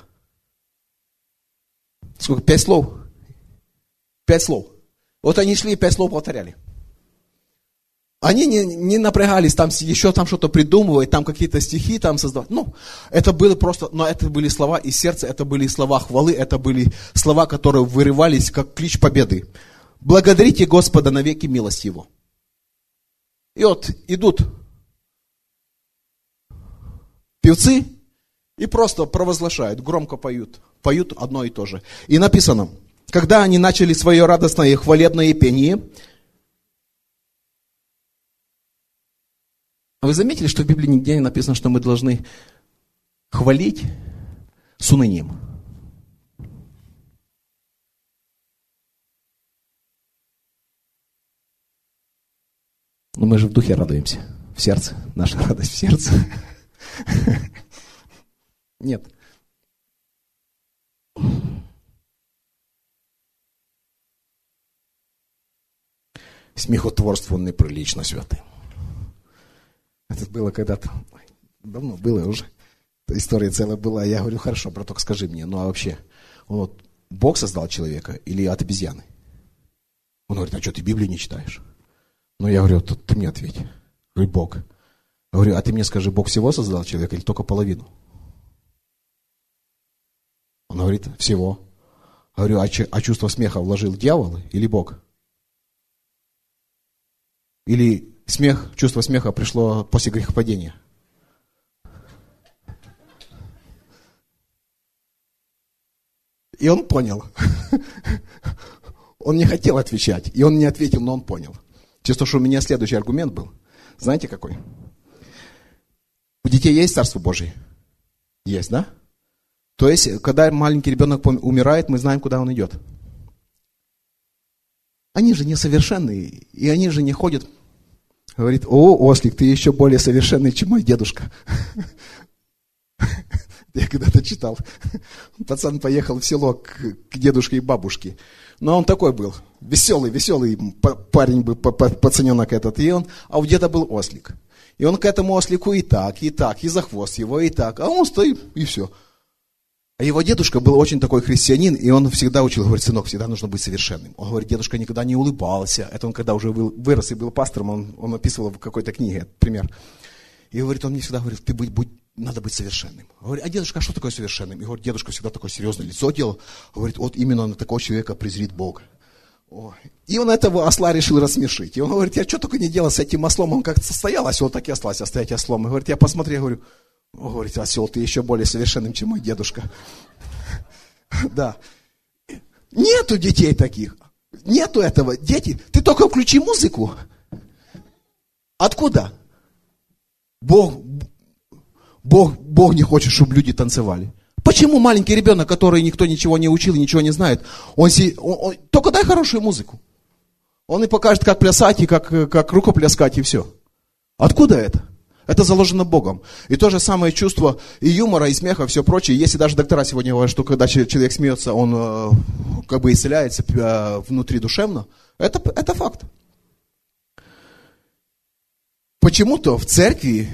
Сколько? Пять слов? Пять слов. Вот они шли и пять слов повторяли. Они не, не напрягались там еще там что-то придумывать, там какие-то стихи там создавать. Ну, это было просто, но это были слова из сердца, это были слова хвалы, это были слова, которые вырывались как клич победы. Благодарите Господа навеки милость Его. И вот идут певцы и просто провозглашают, громко поют, поют одно и то же. И написано, когда они начали свое радостное и хвалебное пение, вы заметили, что в Библии нигде не написано, что мы должны хвалить с унынием? Но мы же в духе радуемся, в сердце, наша радость в сердце. Нет. Смехотворство неприлично, святый. Это было когда-то, давно было уже, история целая была. Я говорю, хорошо, браток, скажи мне, ну а вообще, вот, Бог создал человека или от обезьяны? Он говорит, а что, ты Библию не читаешь? Ну я говорю, ты мне ответь. Говорит, Бог. Я говорю, а ты мне скажи, Бог всего создал человека или только половину? Он говорит, всего. Я говорю, а, ч- а чувство смеха вложил дьявол или Бог? Или смех, чувство смеха пришло после грехопадения? И он понял. Он не хотел отвечать, и он не ответил, но он понял. Чисто, что у меня следующий аргумент был. Знаете какой? У детей есть Царство Божие? Есть, да? То есть, когда маленький ребенок умирает, мы знаем, куда он идет. Они же несовершенные, и они же не ходят. Говорит, о, ослик, ты еще более совершенный, чем мой дедушка. Я когда-то читал. Пацан поехал в село к, к дедушке и бабушке. Но он такой был, веселый, веселый парень был, пацаненок этот. И он, а у деда был ослик. И он к этому ослику и так, и так, и за хвост его, и так. А он стоит, и все. А его дедушка был очень такой христианин, и он всегда учил, говорит, сынок, всегда нужно быть совершенным. Он говорит, дедушка никогда не улыбался. Это он когда уже был, вырос и был пастором, он, он описывал в какой-то книге этот пример. И говорит, он мне всегда говорит, ты будь, будь, надо быть совершенным. Говорит, а дедушка, а что такое совершенным? И говорит, дедушка всегда такое серьезное лицо делал. Говорит, вот именно на такого человека презрит Бог. Ой. И он этого осла решил рассмешить. И он говорит, я что только не делал с этим ослом, он как-то состоял, осел так и остался стоять ослом. И говорит, я посмотрел, я говорю, о, говорит, осел, ты еще более совершенным, чем мой дедушка. Да. Нету детей таких. Нету этого. Дети, ты только включи музыку. Откуда? Бог, Бог, Бог не хочет, чтобы люди танцевали. Почему маленький ребенок, который никто ничего не учил и ничего не знает, он, си, он, он только дай хорошую музыку. Он и покажет, как плясать, и как, как рукопляскать, и все. Откуда это? Это заложено Богом. И то же самое чувство и юмора, и смеха, все прочее. Если даже доктора сегодня говорят, что когда человек смеется, он э, как бы исцеляется э, внутри душевно, это, это факт. Почему-то в церкви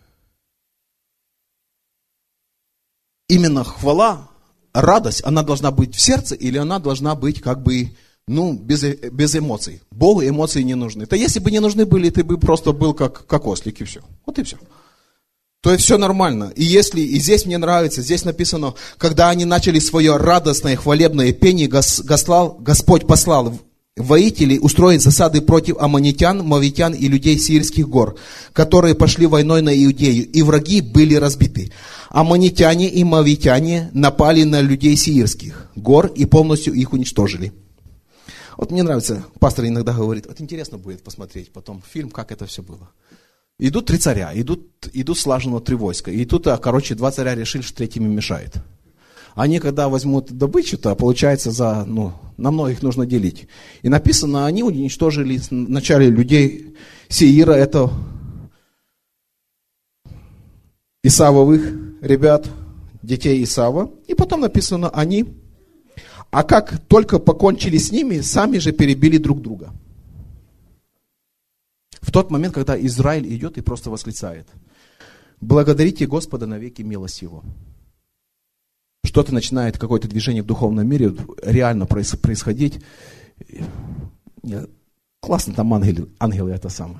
именно хвала, радость, она должна быть в сердце или она должна быть как бы, ну, без, без эмоций. Богу эмоции не нужны. То если бы не нужны были, ты бы просто был как, как ослик и все. Вот и все. То есть все нормально. И если, и здесь мне нравится, здесь написано, когда они начали свое радостное хвалебное пение, Гос, Гослал, Господь послал воителей устроить засады против аммонитян, мовитян и людей сирийских гор, которые пошли войной на Иудею, и враги были разбиты. Аммонитяне и мовитяне напали на людей сирийских гор и полностью их уничтожили. Вот мне нравится, пастор иногда говорит, вот интересно будет посмотреть потом фильм, как это все было. Идут три царя, идут, идут слаженно три войска. И тут, короче, два царя решили, что третьим им мешает. Они, когда возьмут добычу-то, получается, за, ну, на многих нужно делить. И написано, они уничтожили вначале людей Сеира, это Исавовых ребят, детей Исава. И потом написано, они... А как только покончили с ними, сами же перебили друг друга. В тот момент, когда Израиль идет и просто восклицает: благодарите Господа навеки милость Его. Что-то начинает, какое-то движение в духовном мире реально происходить. Классно там ангелы, ангелы это самое.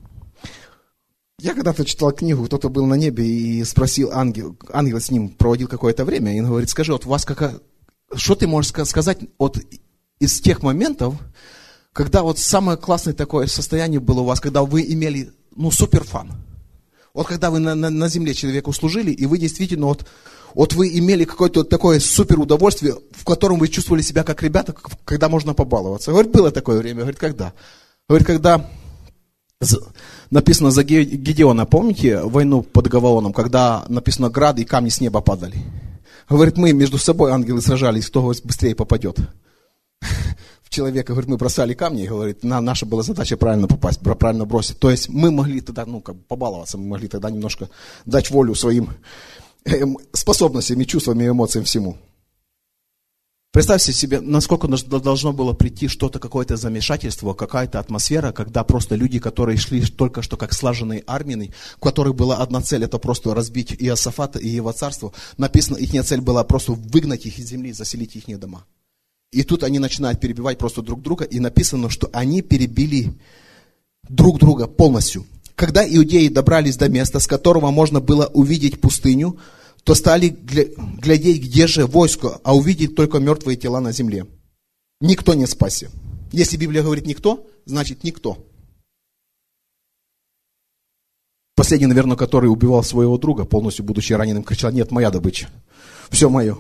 Я когда-то читал книгу, кто-то был на небе и спросил ангел, ангел с ним проводил какое-то время, и он говорит: скажи, вот у вас какая... Что ты можешь сказать от, из тех моментов, когда вот самое классное такое состояние было у вас, когда вы имели, ну, супер фан. Вот когда вы на, на, на земле человеку служили, и вы действительно, вот, вот вы имели какое-то вот такое супер удовольствие, в котором вы чувствовали себя как ребята, когда можно побаловаться. Говорит, было такое время. Говорит, когда? Говорит, когда написано за Гедеона, помните войну под Гаваоном, когда написано грады и камни с неба падали? Говорит, мы между собой, ангелы, сражались, кто быстрее попадет в человека. Говорит, мы бросали камни, и говорит, на, наша была задача правильно попасть, правильно бросить. То есть мы могли тогда, ну, как бы побаловаться, мы могли тогда немножко дать волю своим способностям и чувствам и эмоциям всему. Представьте себе, насколько должно было прийти что-то, какое-то замешательство, какая-то атмосфера, когда просто люди, которые шли только что как слаженные армии, у которых была одна цель, это просто разбить Иосафата и его царство. Написано, их цель была просто выгнать их из земли, заселить их дома. И тут они начинают перебивать просто друг друга, и написано, что они перебили друг друга полностью. Когда иудеи добрались до места, с которого можно было увидеть пустыню, то стали глядеть, где же войско, а увидеть только мертвые тела на земле. Никто не спасся. Если Библия говорит никто, значит никто. Последний, наверное, который убивал своего друга, полностью будучи раненым, кричал: нет, моя добыча, все мое.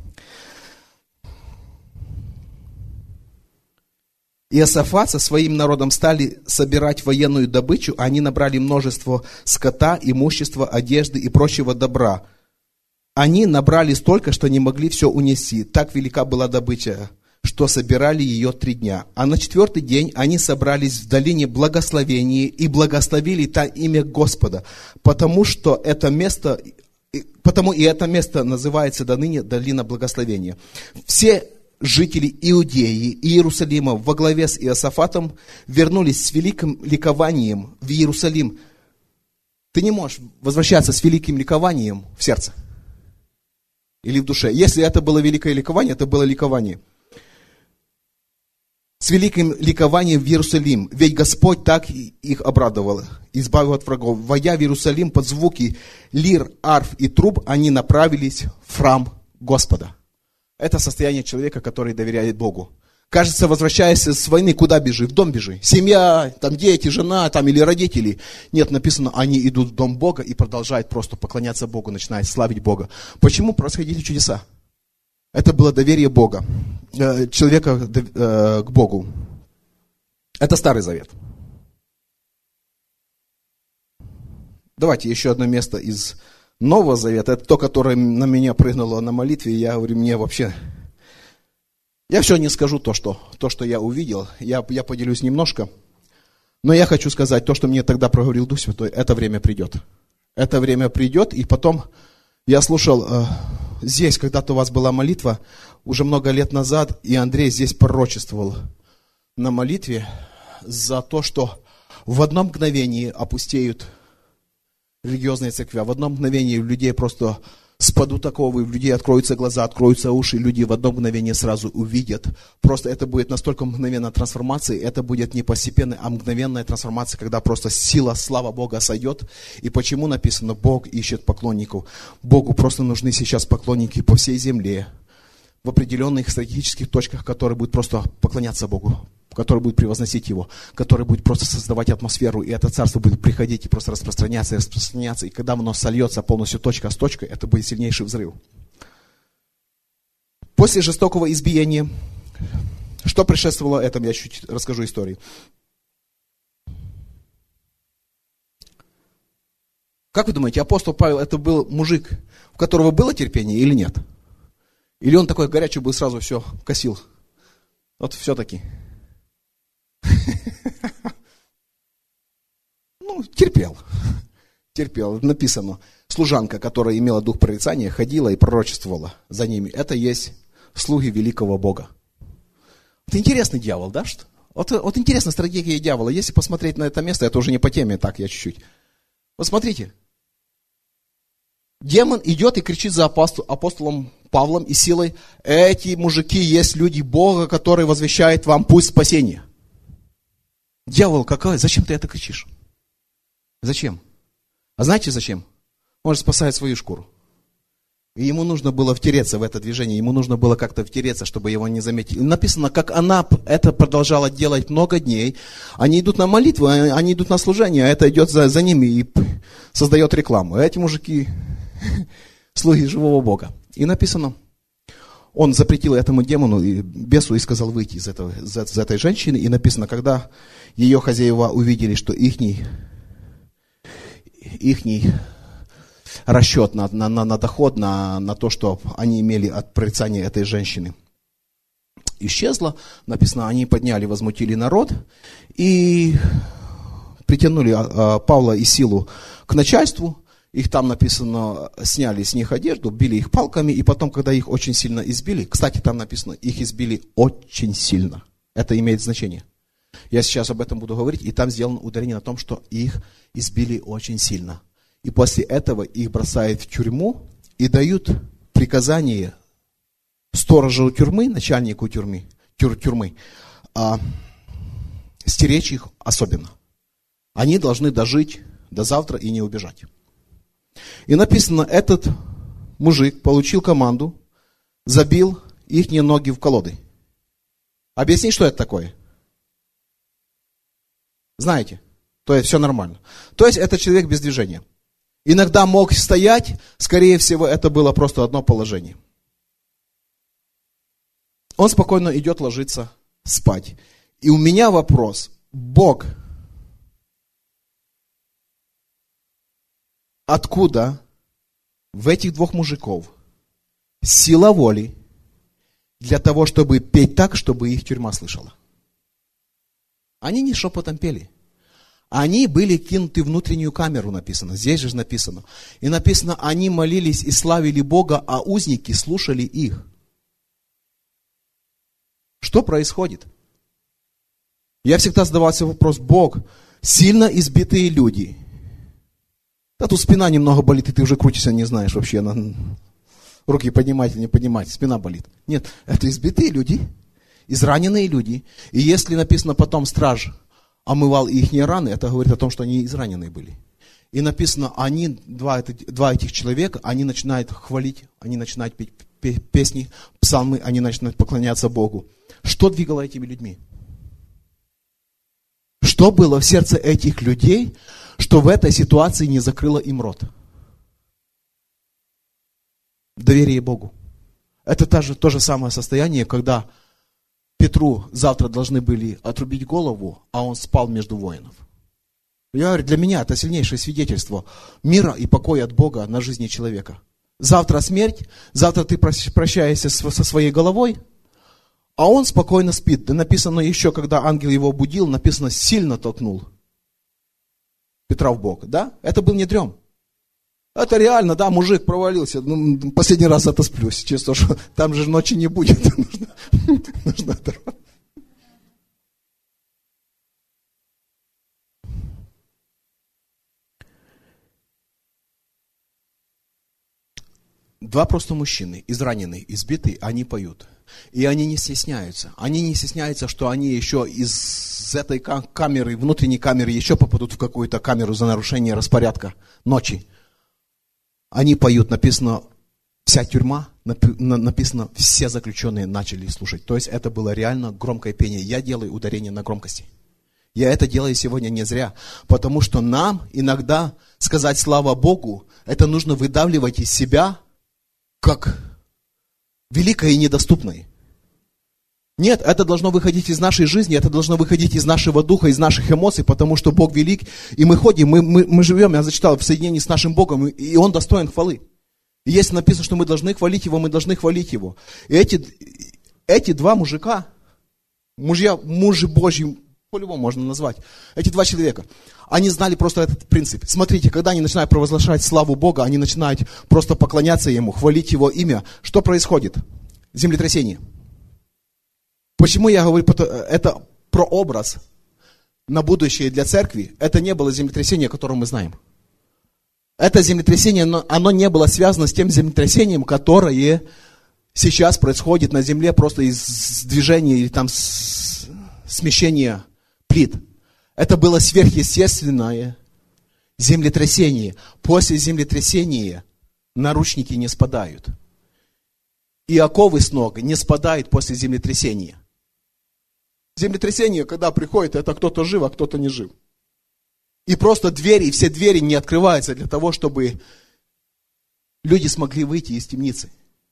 Иосафат со своим народом стали собирать военную добычу, а они набрали множество скота, имущества, одежды и прочего добра. Они набрали столько, что не могли все унести. Так велика была добыча, что собирали ее три дня. А на четвертый день они собрались в долине благословения и благословили там имя Господа, потому что это место, потому и это место называется до ныне долина благословения. Все жители Иудеи и Иерусалима во главе с Иосафатом вернулись с великим ликованием в Иерусалим. Ты не можешь возвращаться с великим ликованием в сердце или в душе. Если это было великое ликование, это было ликование. С великим ликованием в Иерусалим, ведь Господь так их обрадовал, избавил от врагов. Войдя в Иерусалим под звуки лир, арф и труб, они направились в храм Господа. Это состояние человека, который доверяет Богу. Кажется, возвращаясь с войны, куда бежи? В дом бежи. Семья, там дети, жена там, или родители. Нет, написано, они идут в дом Бога и продолжают просто поклоняться Богу, начинают славить Бога. Почему происходили чудеса? Это было доверие Бога, человека к Богу. Это Старый Завет. Давайте еще одно место из Нового Завета. Это то, которое на меня прыгнуло на молитве. Я говорю, мне вообще... Я все не скажу то, что, то, что я увидел. Я, я поделюсь немножко. Но я хочу сказать, то, что мне тогда проговорил Дух Святой, это время придет. Это время придет, и потом я слушал, э, здесь когда-то у вас была молитва, уже много лет назад, и Андрей здесь пророчествовал на молитве за то, что в одно мгновение опустеют религиозные церкви, в одно мгновение у людей просто спадут оковы, у людей откроются глаза, откроются уши, люди в одно мгновение сразу увидят. Просто это будет настолько мгновенная трансформация, это будет не постепенная, а мгновенная трансформация, когда просто сила, слава Бога сойдет. И почему написано, Бог ищет поклонников? Богу просто нужны сейчас поклонники по всей земле, в определенных стратегических точках, которые будут просто поклоняться Богу, которые будут превозносить Его, которые будут просто создавать атмосферу, и это царство будет приходить и просто распространяться, и распространяться, и когда оно сольется полностью точка с точкой, это будет сильнейший взрыв. После жестокого избиения, что предшествовало этому, я чуть расскажу историю. Как вы думаете, апостол Павел это был мужик, у которого было терпение или нет? Или он такой горячий был, сразу все косил? Вот все-таки. Ну, терпел. Терпел. Написано, служанка, которая имела дух прорицания, ходила и пророчествовала за ними. Это есть слуги великого Бога. Это интересный дьявол, да? Что? Вот, вот интересная стратегия дьявола. Если посмотреть на это место, это уже не по теме, так я чуть-чуть. Вот смотрите. Демон идет и кричит за апостол, апостолом Павлом и силой: эти мужики есть люди Бога, которые возвещают вам путь спасения. Дьявол, какой? Зачем ты это кричишь? Зачем? А знаете зачем? Он же спасает свою шкуру. И ему нужно было втереться в это движение, ему нужно было как-то втереться, чтобы его не заметили. И написано, как она это продолжала делать много дней. Они идут на молитву, они идут на служение, а это идет за, за ними и создает рекламу. Эти мужики слуги живого Бога. И написано, он запретил этому демону, и бесу, и сказал выйти из, этого, из, из этой женщины. И написано, когда ее хозяева увидели, что ихний, ихний расчет на, на, на, на доход, на, на то, что они имели от прорицания этой женщины, исчезло. Написано, они подняли, возмутили народ и притянули а, а, Павла и Силу к начальству. Их там написано, сняли с них одежду, били их палками, и потом, когда их очень сильно избили, кстати, там написано, их избили очень сильно. Это имеет значение. Я сейчас об этом буду говорить, и там сделано ударение на том, что их избили очень сильно. И после этого их бросают в тюрьму и дают приказание сторожу тюрьмы, начальнику тюрьмы, тюр, тюрьмы а, стеречь их особенно. Они должны дожить до завтра и не убежать. И написано, этот мужик получил команду, забил их ноги в колоды. Объясни, что это такое? Знаете? То есть все нормально. То есть это человек без движения. Иногда мог стоять, скорее всего, это было просто одно положение. Он спокойно идет ложиться спать. И у меня вопрос. Бог, откуда в этих двух мужиков сила воли для того, чтобы петь так, чтобы их тюрьма слышала? Они не шепотом пели. Они были кинуты в внутреннюю камеру, написано. Здесь же написано. И написано, они молились и славили Бога, а узники слушали их. Что происходит? Я всегда задавался вопрос, Бог, сильно избитые люди. Да тут спина немного болит, и ты уже крутишься, не знаешь вообще, на... руки поднимать или не поднимать, спина болит. Нет, это избитые люди, израненные люди. И если написано потом страж омывал их раны, это говорит о том, что они израненные были. И написано, они, два, это, два этих человека, они начинают хвалить, они начинают петь песни, псалмы, они начинают поклоняться Богу. Что двигало этими людьми? Что было в сердце этих людей, что в этой ситуации не закрыло им рот? Доверие Богу. Это то же, то же самое состояние, когда Петру завтра должны были отрубить голову, а он спал между воинов. Я говорю, для меня это сильнейшее свидетельство мира и покоя от Бога на жизни человека. Завтра смерть, завтра ты прощаешься со своей головой, А он спокойно спит. Да написано еще, когда ангел его будил, написано, сильно толкнул Петра в бок. Да? Это был не дрем. Это реально, да, мужик провалился. Ну, последний раз отосплюсь, честно, что там же ночи не будет. Нужно оторвать. Два просто мужчины, израненные, избитые, они поют. И они не стесняются. Они не стесняются, что они еще из этой камеры, внутренней камеры, еще попадут в какую-то камеру за нарушение распорядка ночи. Они поют, написано, вся тюрьма, написано, все заключенные начали слушать. То есть это было реально громкое пение. Я делаю ударение на громкости. Я это делаю сегодня не зря, потому что нам иногда сказать слава Богу, это нужно выдавливать из себя, как великое и недоступное. Нет, это должно выходить из нашей жизни, это должно выходить из нашего духа, из наших эмоций, потому что Бог велик, и мы ходим, мы, мы, мы живем, я зачитал, в соединении с нашим Богом, и Он достоин хвалы. И если написано, что мы должны хвалить Его, мы должны хвалить Его. И эти, эти два мужика, мужья, мужи Божьи, по-любому можно назвать, эти два человека, они знали просто этот принцип. Смотрите, когда они начинают провозглашать славу Бога, они начинают просто поклоняться Ему, хвалить Его имя. Что происходит? Землетрясение. Почему я говорю, это прообраз на будущее для церкви? Это не было землетрясение, которое мы знаем. Это землетрясение, оно не было связано с тем землетрясением, которое сейчас происходит на земле просто из движения или там смещения плит. Это было сверхъестественное землетрясение. После землетрясения наручники не спадают. И оковы с ног не спадают после землетрясения. Землетрясение, когда приходит, это кто-то жив, а кто-то не жив. И просто двери, все двери не открываются для того, чтобы люди смогли выйти из темницы.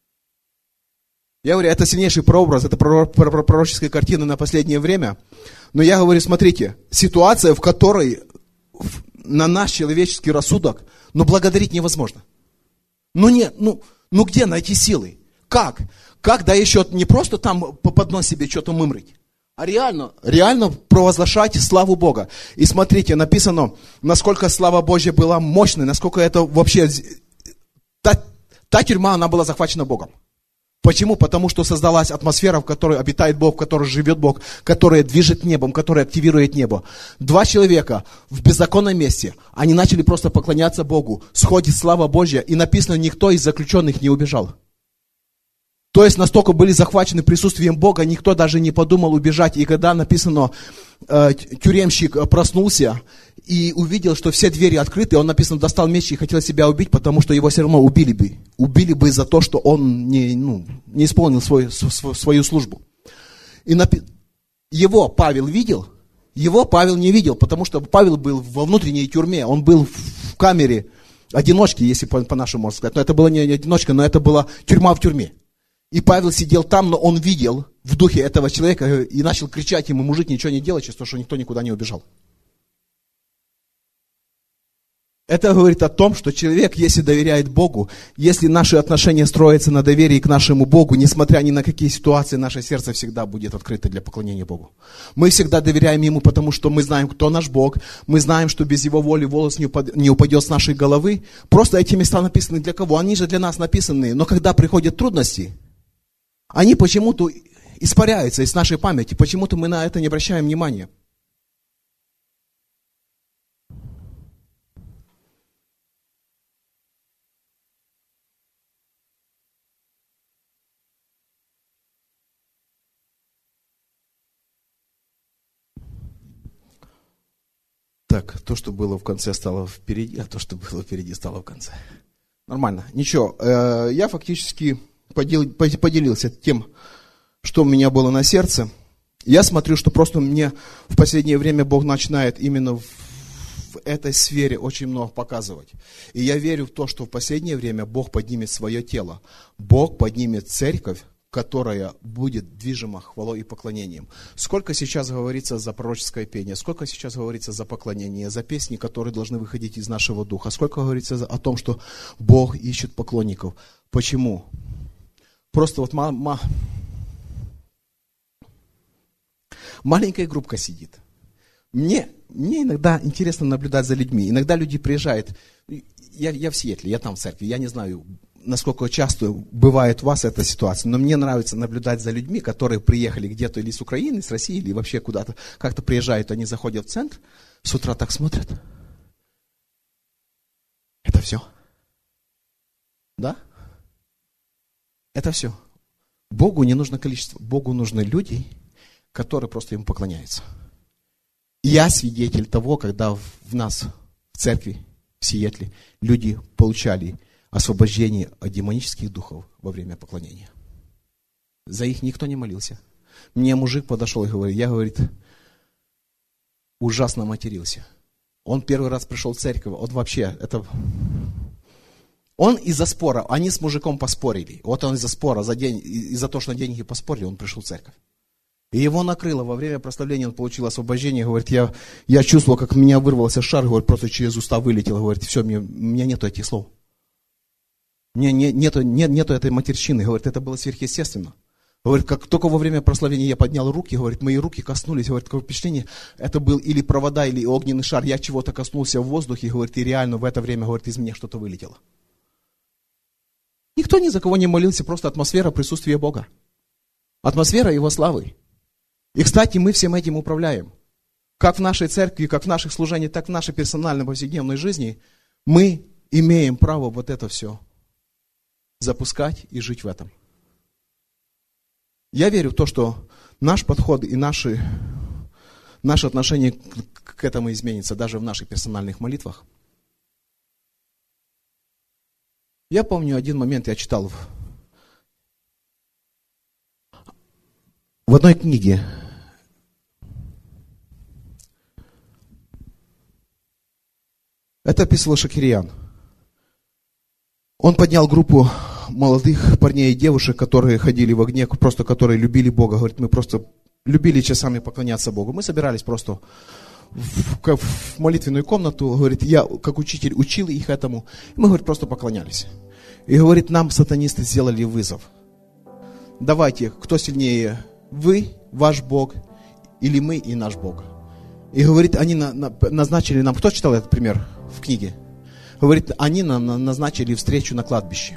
Я говорю, это сильнейший прообраз, это пророческая картина на последнее время. Но я говорю, смотрите, ситуация, в которой на наш человеческий рассудок, ну, благодарить невозможно. Ну, не, ну, ну где найти силы? Как? Как, да еще не просто там под нос себе что-то мымрить, а реально, реально провозглашать славу Бога. И смотрите, написано, насколько слава Божья была мощной, насколько это вообще... Та, та тюрьма, она была захвачена Богом. Почему? Потому что создалась атмосфера, в которой обитает Бог, в которой живет Бог, которая движет небом, которая активирует небо. Два человека в беззаконном месте, они начали просто поклоняться Богу, сходит слава Божья, и написано, никто из заключенных не убежал. То есть настолько были захвачены присутствием Бога, никто даже не подумал убежать. И когда написано, э, тюремщик проснулся и увидел, что все двери открыты, он, написано, достал меч и хотел себя убить, потому что его все равно убили бы. Убили бы за то, что он не, ну, не исполнил свой, свою службу. И напи... его Павел видел, его Павел не видел, потому что Павел был во внутренней тюрьме, он был в камере одиночки, если по-нашему можно сказать. Но это была не одиночка, но это была тюрьма в тюрьме. И Павел сидел там, но он видел в духе этого человека и начал кричать ему, мужик, ничего не делай, чисто, что никто никуда не убежал. Это говорит о том, что человек, если доверяет Богу, если наши отношения строятся на доверии к нашему Богу, несмотря ни на какие ситуации, наше сердце всегда будет открыто для поклонения Богу. Мы всегда доверяем Ему, потому что мы знаем, кто наш Бог, мы знаем, что без Его воли волос не упадет с нашей головы. Просто эти места написаны для кого? Они же для нас написаны, но когда приходят трудности, они почему-то испаряются из нашей памяти, почему-то мы на это не обращаем внимания. Так, то, что было в конце, стало впереди, а то, что было впереди, стало в конце. Нормально, ничего. Я фактически поделился тем, что у меня было на сердце. Я смотрю, что просто мне в последнее время Бог начинает именно в, в этой сфере очень много показывать. И я верю в то, что в последнее время Бог поднимет свое тело. Бог поднимет церковь, которая будет движима хвалой и поклонением. Сколько сейчас говорится за пророческое пение, сколько сейчас говорится за поклонение, за песни, которые должны выходить из нашего духа, сколько говорится о том, что Бог ищет поклонников. Почему? Просто вот мама, Маленькая группка сидит. Мне, мне иногда интересно наблюдать за людьми. Иногда люди приезжают. Я, я в Сиэтле, я там в церкви. Я не знаю, насколько часто бывает у вас эта ситуация, но мне нравится наблюдать за людьми, которые приехали где-то или с Украины, с России, или вообще куда-то, как-то приезжают, они заходят в центр, с утра так смотрят. Это все. Да? Это все. Богу не нужно количество, Богу нужны люди, которые просто Ему поклоняются. Я свидетель того, когда в нас, в церкви, в Сиэтле, люди получали освобождение от демонических духов во время поклонения. За их никто не молился. Мне мужик подошел и говорит, я, говорит, ужасно матерился. Он первый раз пришел в церковь, вот вообще, это... Он из-за спора, они с мужиком поспорили. Вот он из-за спора, за день, из-за того, что на деньги поспорили, он пришел в церковь. И его накрыло, во время прославления он получил освобождение, говорит, я, я чувствовал, как меня вырвался шар, говорит, просто через уста вылетел, говорит, все, мне, у меня нету этих слов. У меня не, нету, нет, нету этой матерщины, говорит, это было сверхъестественно. Говорит, как только во время прославления я поднял руки, говорит, мои руки коснулись, говорит, такое впечатление, это был или провода, или огненный шар, я чего-то коснулся в воздухе, говорит, и реально в это время, говорит, из меня что-то вылетело. Никто ни за кого не молился, просто атмосфера присутствия Бога. Атмосфера Его славы. И, кстати, мы всем этим управляем. Как в нашей церкви, как в наших служениях, так в нашей персональной повседневной жизни мы имеем право вот это все запускать и жить в этом. Я верю в то, что наш подход и наши, наше отношение к, к этому изменится даже в наших персональных молитвах. Я помню один момент, я читал в, в одной книге. Это описывал Шакирьян. Он поднял группу молодых парней и девушек, которые ходили в огне, просто которые любили Бога. Говорит, мы просто любили часами поклоняться Богу. Мы собирались просто в, в молитвенную комнату. Говорит, я как учитель учил их этому. Мы, говорит, просто поклонялись. И говорит, нам сатанисты сделали вызов. Давайте, кто сильнее, вы, ваш Бог, или мы и наш Бог. И говорит, они на, на, назначили нам, кто читал этот пример в книге? Говорит, они нам назначили встречу на кладбище.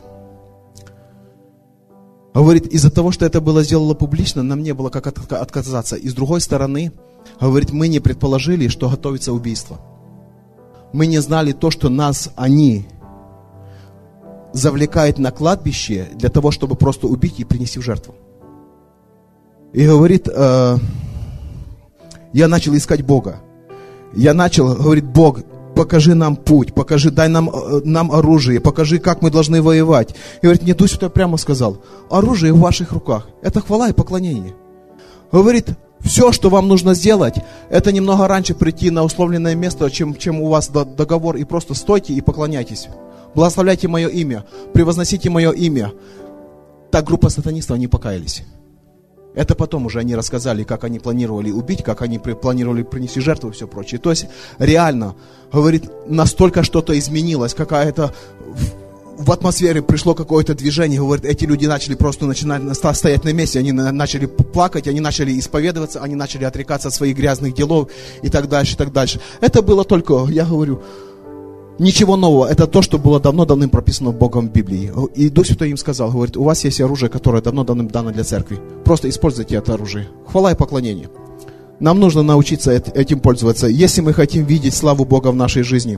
Говорит, из-за того, что это было сделано публично, нам не было как от, отказаться. И с другой стороны, говорит, мы не предположили, что готовится убийство. Мы не знали то, что нас они завлекают на кладбище для того, чтобы просто убить и принести в жертву. И говорит, э, я начал искать Бога. Я начал, говорит, Бог, покажи нам путь, покажи, дай нам, нам оружие, покажи, как мы должны воевать. И говорит, мне Дух Святой прямо сказал, оружие в ваших руках, это хвала и поклонение. Говорит, все, что вам нужно сделать, это немного раньше прийти на условленное место, чем, чем у вас договор, и просто стойте и поклоняйтесь. Благословляйте мое имя, превозносите мое имя. Та группа сатанистов, они покаялись. Это потом уже они рассказали, как они планировали убить, как они планировали принести жертву и все прочее. То есть реально, говорит, настолько что-то изменилось, какая-то в, в атмосфере пришло какое-то движение. Говорит, эти люди начали просто начинать стоять на месте, они начали плакать, они начали исповедоваться, они начали отрекаться от своих грязных делов и так дальше, и так дальше. Это было только, я говорю, ничего нового, это то, что было давно-давно прописано Богом в Библии. И Дух Святой им сказал, говорит, у вас есть оружие, которое давно-давно дано для церкви. Просто используйте это оружие. Хвала и поклонение. Нам нужно научиться этим пользоваться, если мы хотим видеть славу Бога в нашей жизни.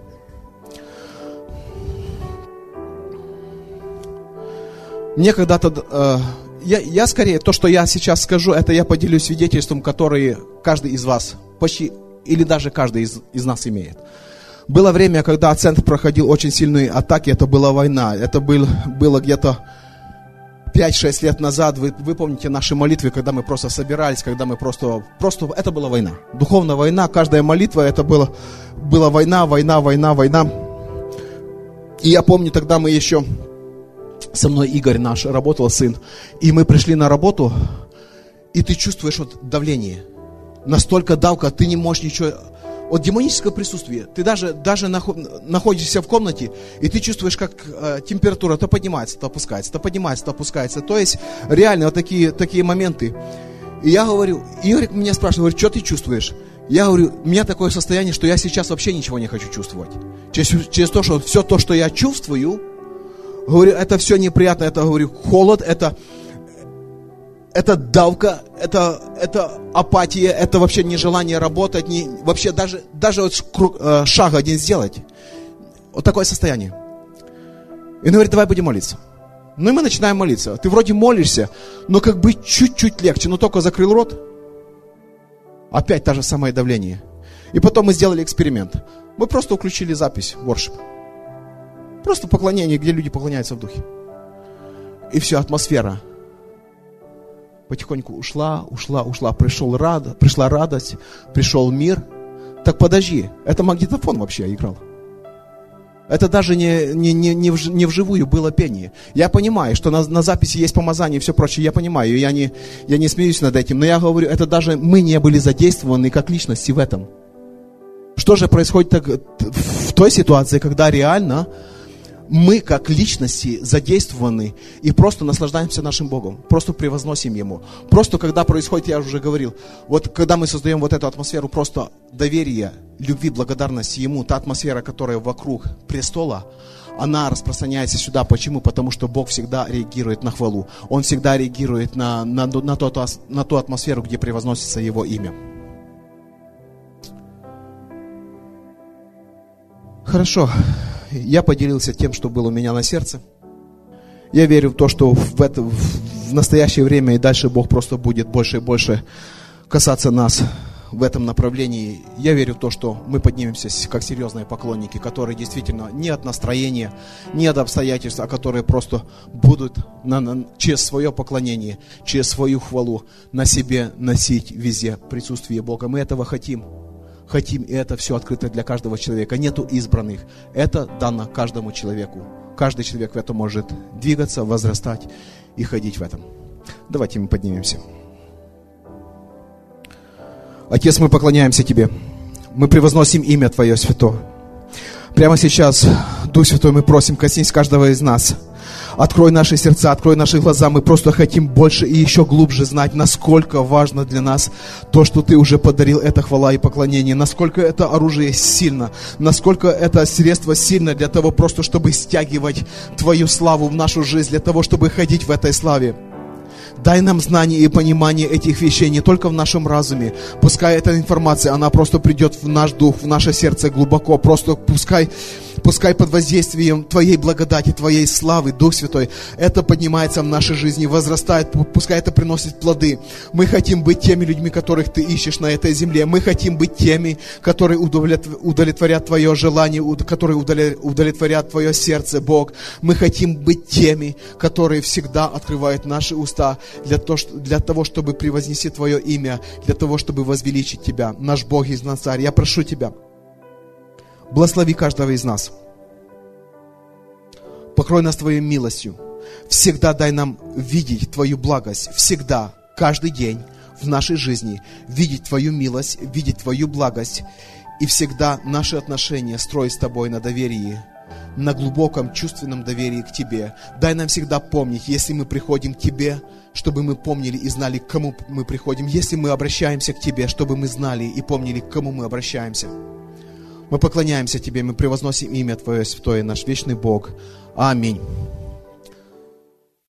Мне когда-то, э, я, я скорее, то, что я сейчас скажу, это я поделюсь свидетельством, которое каждый из вас, почти, или даже каждый из, из нас имеет. Было время, когда центр проходил очень сильные атаки, это была война. Это был, было где-то пять-шесть лет назад. Вы, вы помните наши молитвы, когда мы просто собирались, когда мы просто... Просто это была война. Духовная война, каждая молитва, это было, была война, война, война, война. И я помню, тогда мы еще... Со мной Игорь наш, работал сын. И мы пришли на работу, и ты чувствуешь вот давление. Настолько давка, ты не можешь ничего... От демонического присутствия. Ты даже, даже находишься в комнате, и ты чувствуешь, как э, температура то поднимается, то опускается, то поднимается, то опускается. То есть реально вот такие, такие моменты. И я говорю, Игорь меня спрашивает, говорит, что ты чувствуешь? Я говорю, у меня такое состояние, что я сейчас вообще ничего не хочу чувствовать. Через, через то, что все то, что я чувствую, говорю, это все неприятно, это, говорю, холод, это, это давка, это, это апатия, это вообще нежелание работать, не, вообще даже, даже вот шаг один сделать. Вот такое состояние. И он говорит, давай будем молиться. Ну и мы начинаем молиться. Ты вроде молишься, но как бы чуть-чуть легче, но только закрыл рот. Опять то же самое давление. И потом мы сделали эксперимент. Мы просто включили запись worship. Просто поклонение, где люди поклоняются в духе. И все, атмосфера потихоньку ушла, ушла, ушла. Пришел рад, пришла радость, пришел мир. Так подожди, это магнитофон вообще играл. Это даже не, не, не, не, в, не вживую было пение. Я понимаю, что на, на записи есть помазание и все прочее. Я понимаю, я не, я не смеюсь над этим. Но я говорю, это даже мы не были задействованы как личности в этом. Что же происходит так, в той ситуации, когда реально мы как личности задействованы и просто наслаждаемся нашим Богом, просто превозносим Ему. Просто когда происходит, я уже говорил, вот когда мы создаем вот эту атмосферу просто доверия, любви, благодарности Ему, та атмосфера, которая вокруг престола, она распространяется сюда. Почему? Потому что Бог всегда реагирует на хвалу. Он всегда реагирует на, на, на, ту, на ту атмосферу, где превозносится Его имя. Хорошо. Я поделился тем, что было у меня на сердце. Я верю в то, что в, это, в настоящее время и дальше Бог просто будет больше и больше касаться нас в этом направлении. Я верю в то, что мы поднимемся как серьезные поклонники, которые действительно не от настроения, не от обстоятельств, а которые просто будут на, на, через свое поклонение, через свою хвалу на себе носить везде присутствие Бога. Мы этого хотим. Хотим, и это все открыто для каждого человека. Нету избранных. Это дано каждому человеку. Каждый человек в этом может двигаться, возрастать и ходить в этом. Давайте мы поднимемся. Отец, мы поклоняемся Тебе. Мы превозносим имя Твое святое. Прямо сейчас, Дух Святой, мы просим, коснись каждого из нас. Открой наши сердца, открой наши глаза. Мы просто хотим больше и еще глубже знать, насколько важно для нас то, что Ты уже подарил, это хвала и поклонение. Насколько это оружие сильно, насколько это средство сильно для того, просто чтобы стягивать Твою славу в нашу жизнь, для того, чтобы ходить в этой славе. Дай нам знание и понимание этих вещей не только в нашем разуме. Пускай эта информация, она просто придет в наш дух, в наше сердце глубоко. Просто пускай, пускай под воздействием Твоей благодати, Твоей славы, Дух Святой, это поднимается в нашей жизни, возрастает, пускай это приносит плоды. Мы хотим быть теми людьми, которых Ты ищешь на этой земле. Мы хотим быть теми, которые удовлетворят Твое желание, которые удовлетворят Твое сердце, Бог. Мы хотим быть теми, которые всегда открывают наши уста Для того, для того, чтобы превознести Твое имя, для того, чтобы возвеличить Тебя, наш Бог из Назаря. Я прошу Тебя, благослови каждого из нас. Покрой нас Твоей милостью. Всегда дай нам видеть Твою благость. Всегда, каждый день в нашей жизни видеть Твою милость, видеть Твою благость. И всегда наши отношения строить с Тобой на доверии, на глубоком чувственном доверии к Тебе. Дай нам всегда помнить, если мы приходим к Тебе, чтобы мы помнили и знали, к кому мы приходим. Если мы обращаемся к Тебе, чтобы мы знали и помнили, к кому мы обращаемся. Мы поклоняемся Тебе, мы превозносим имя Твое святое, наш вечный Бог. Аминь.